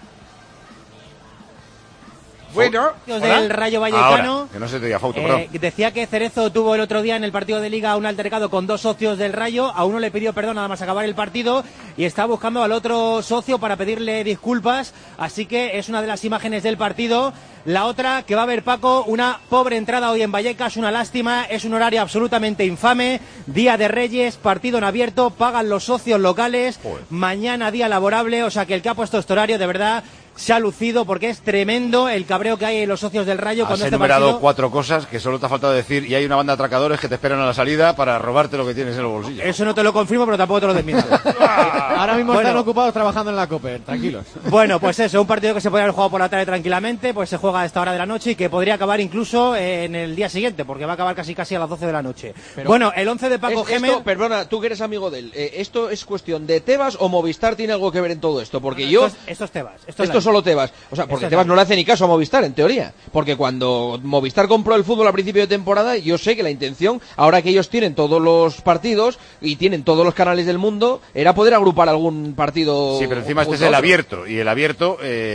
Bueno, del Rayo Vallecano. Ahora, que no se te diga Fouto, decía que Cerezo tuvo el otro día en el partido de Liga un altercado con 2 socios del Rayo. A uno le pidió perdón nada más acabar el partido y está buscando al otro socio para pedirle disculpas. Así que es una de las imágenes del partido. La otra que va a ver, Paco, una pobre entrada hoy en Vallecas, una lástima. Es un horario absolutamente infame. Día de Reyes, partido en abierto, pagan los socios locales. Mañana día laborable, o sea que el que ha puesto este horario de verdad se ha lucido porque es tremendo el cabreo que hay en los socios del Rayo. Has enumerado 4 cosas que solo te ha faltado decir, y hay una banda de atracadores que te esperan a la salida para robarte lo que tienes en los bolsillos. Eso no te lo confirmo, pero tampoco te lo desmiento. Ahora mismo están ocupados trabajando en la COPE, tranquilos. Bueno, pues eso, un partido que se podría haber jugado por la tarde tranquilamente, pues se juega a esta hora de la noche y que podría acabar incluso en el día siguiente, porque va a acabar casi a las 12 de la noche. Pero bueno, el 11 de Paco Gémez... Perdona, tú que eres amigo de él, ¿esto es cuestión de Tebas o Movistar tiene algo que ver en todo esto? Porque Esto es Tebas. Esto es solo Tebas. O sea, porque Tebas no le hace ni caso a Movistar, en teoría. Porque cuando Movistar compró el fútbol a principio de temporada, yo sé que la intención, ahora que ellos tienen todos los partidos y tienen todos los canales del mundo, era poder agrupar algún partido. Sí, pero encima este es el abierto. Y el abierto,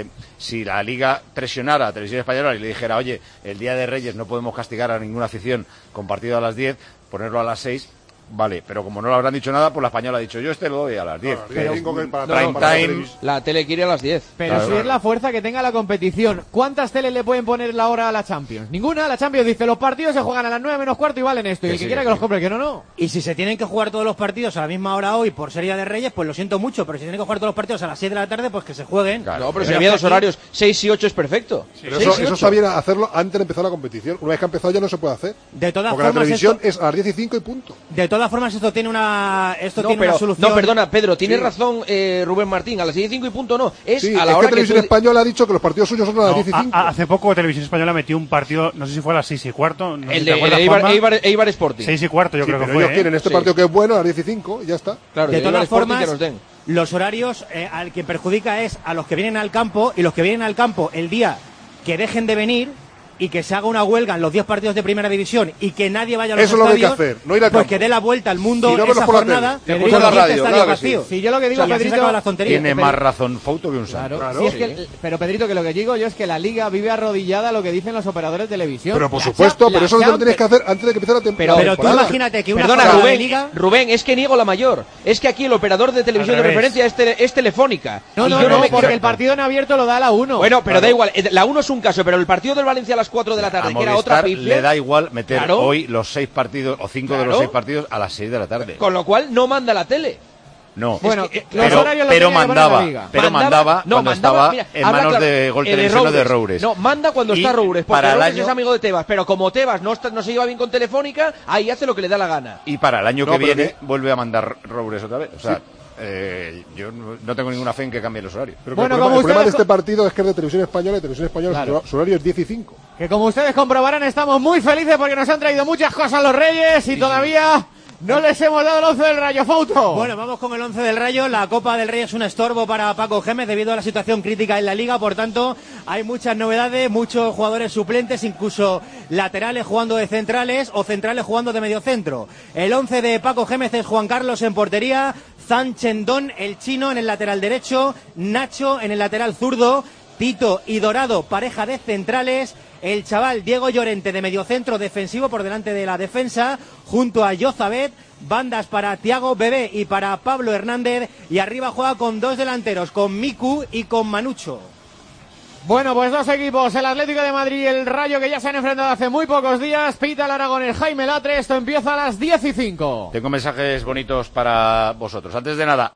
si la Liga presionara a Televisión Española y le dijera, oye, el Día de Reyes no podemos castigar a ninguna afición con partido a las 10, ponerlo a las 6... Vale, pero como no le habrán dicho nada, pues la Española ha dicho, yo lo doy a las 10. Prime time. La tele quiere a las 10. Pero si es la fuerza que tenga la competición, ¿cuántas teles le pueden poner la hora a la Champions? Ninguna. La Champions dice, los partidos se juegan a las 9 menos cuarto y valen esto. Y el que quiera que los compre, que no. Y si se tienen que jugar todos los partidos a la misma hora hoy por Serie de Reyes, pues lo siento mucho. Pero si tienen que jugar todos los partidos a las 7 de la tarde, pues que se jueguen. Claro. No, pero si había 2 horarios, 6 y 8 es perfecto. Sí. Pero eso sabía hacerlo antes de empezar la competición. Una vez que ha empezado ya no se puede hacer. De todas porque formas, la televisión es a las 10 y 5 y punto. De todas formas, esto tiene una solución. No, perdona, Pedro, tienes razón, Rubén Martín, a las 10 y 5 y punto no. Es a la hora que Televisión Española ha dicho que los partidos suyos son a las 10 y 5. Hace poco Televisión Española metió un partido, no sé si fue a las 6 y cuarto. No el de Eibar Sporting. 6 y cuarto, yo creo que fue. Ellos quieren este partido que es bueno a las 10 y 5 y ya está. Claro, de todas formas, los horarios al que perjudica es a los que vienen al campo, y los que vienen al campo el día que dejen de venir y que se haga una huelga en los 10 partidos de primera división y que nadie vaya a los estadios, es lo que hay que hacer, no ir al pues campo. Que dé la vuelta al mundo si no esa jornada y la radio, claro vacío. Sí. Si yo lo que digo, Pedrito, tiene más razón Fouto que un santo. Claro. Si es que, pero Pedrito, que lo que digo yo es que la Liga vive arrodillada a lo que dicen los operadores de televisión. Pero por supuesto, pero eso lo tenéis que hacer antes de que empiece la temporada. Pero tú imagínate que una Rubén, es que niego la mayor. Es que aquí el operador de televisión de referencia es Telefónica. No, porque el partido en abierto lo da la 1. Bueno, pero da igual, la 1 es un caso, pero el partido del Valencia a las 4 de la tarde, que era otra pifia, da igual meter hoy los 6 partidos o 5 de los 6 partidos a las 6 de la tarde. Con lo cual no manda la tele. No, bueno, pero mandaba cuando estaba en manos de Gol Televisión de Roures. No, manda cuando está Roures, porque Roures es amigo de Tebas, pero como Tebas no se lleva bien con Telefónica, ahí hace lo que le da la gana. Y para el año que viene vuelve a mandar Roures otra vez, o sea... yo no tengo ninguna fe en que cambie los horarios. Pero bueno, el problema de este partido es que es de Televisión Española, y Televisión Española su horario es 10 y 5. Que como ustedes comprobarán, estamos muy felices porque nos han traído muchas cosas los Reyes y todavía no les hemos dado el 11 del Rayo, Fouto. Bueno, vamos con el 11 del Rayo. La Copa del Rey es un estorbo para Paco Gémez debido a la situación crítica en la Liga. Por tanto, hay muchas novedades, muchos jugadores suplentes, incluso laterales jugando de centrales o centrales jugando de mediocentro. El 11 de Paco Gémez es Juan Carlos en portería, Zhang Chendon, el chino, en el lateral derecho, Nacho en el lateral zurdo, Tito y Dorado, pareja de centrales, el chaval Diego Llorente de mediocentro defensivo por delante de la defensa, junto a Yozabet, bandas para Thiago Bebé y para Pablo Hernández, y arriba juega con 2 delanteros, con Miku y con Manucho. Bueno, pues 2 equipos, el Atlético de Madrid y el Rayo, que ya se han enfrentado hace muy pocos días. Pita el aragonés Jaime Latre, esto empieza a las 10:05. Tengo mensajes bonitos para vosotros. Antes de nada,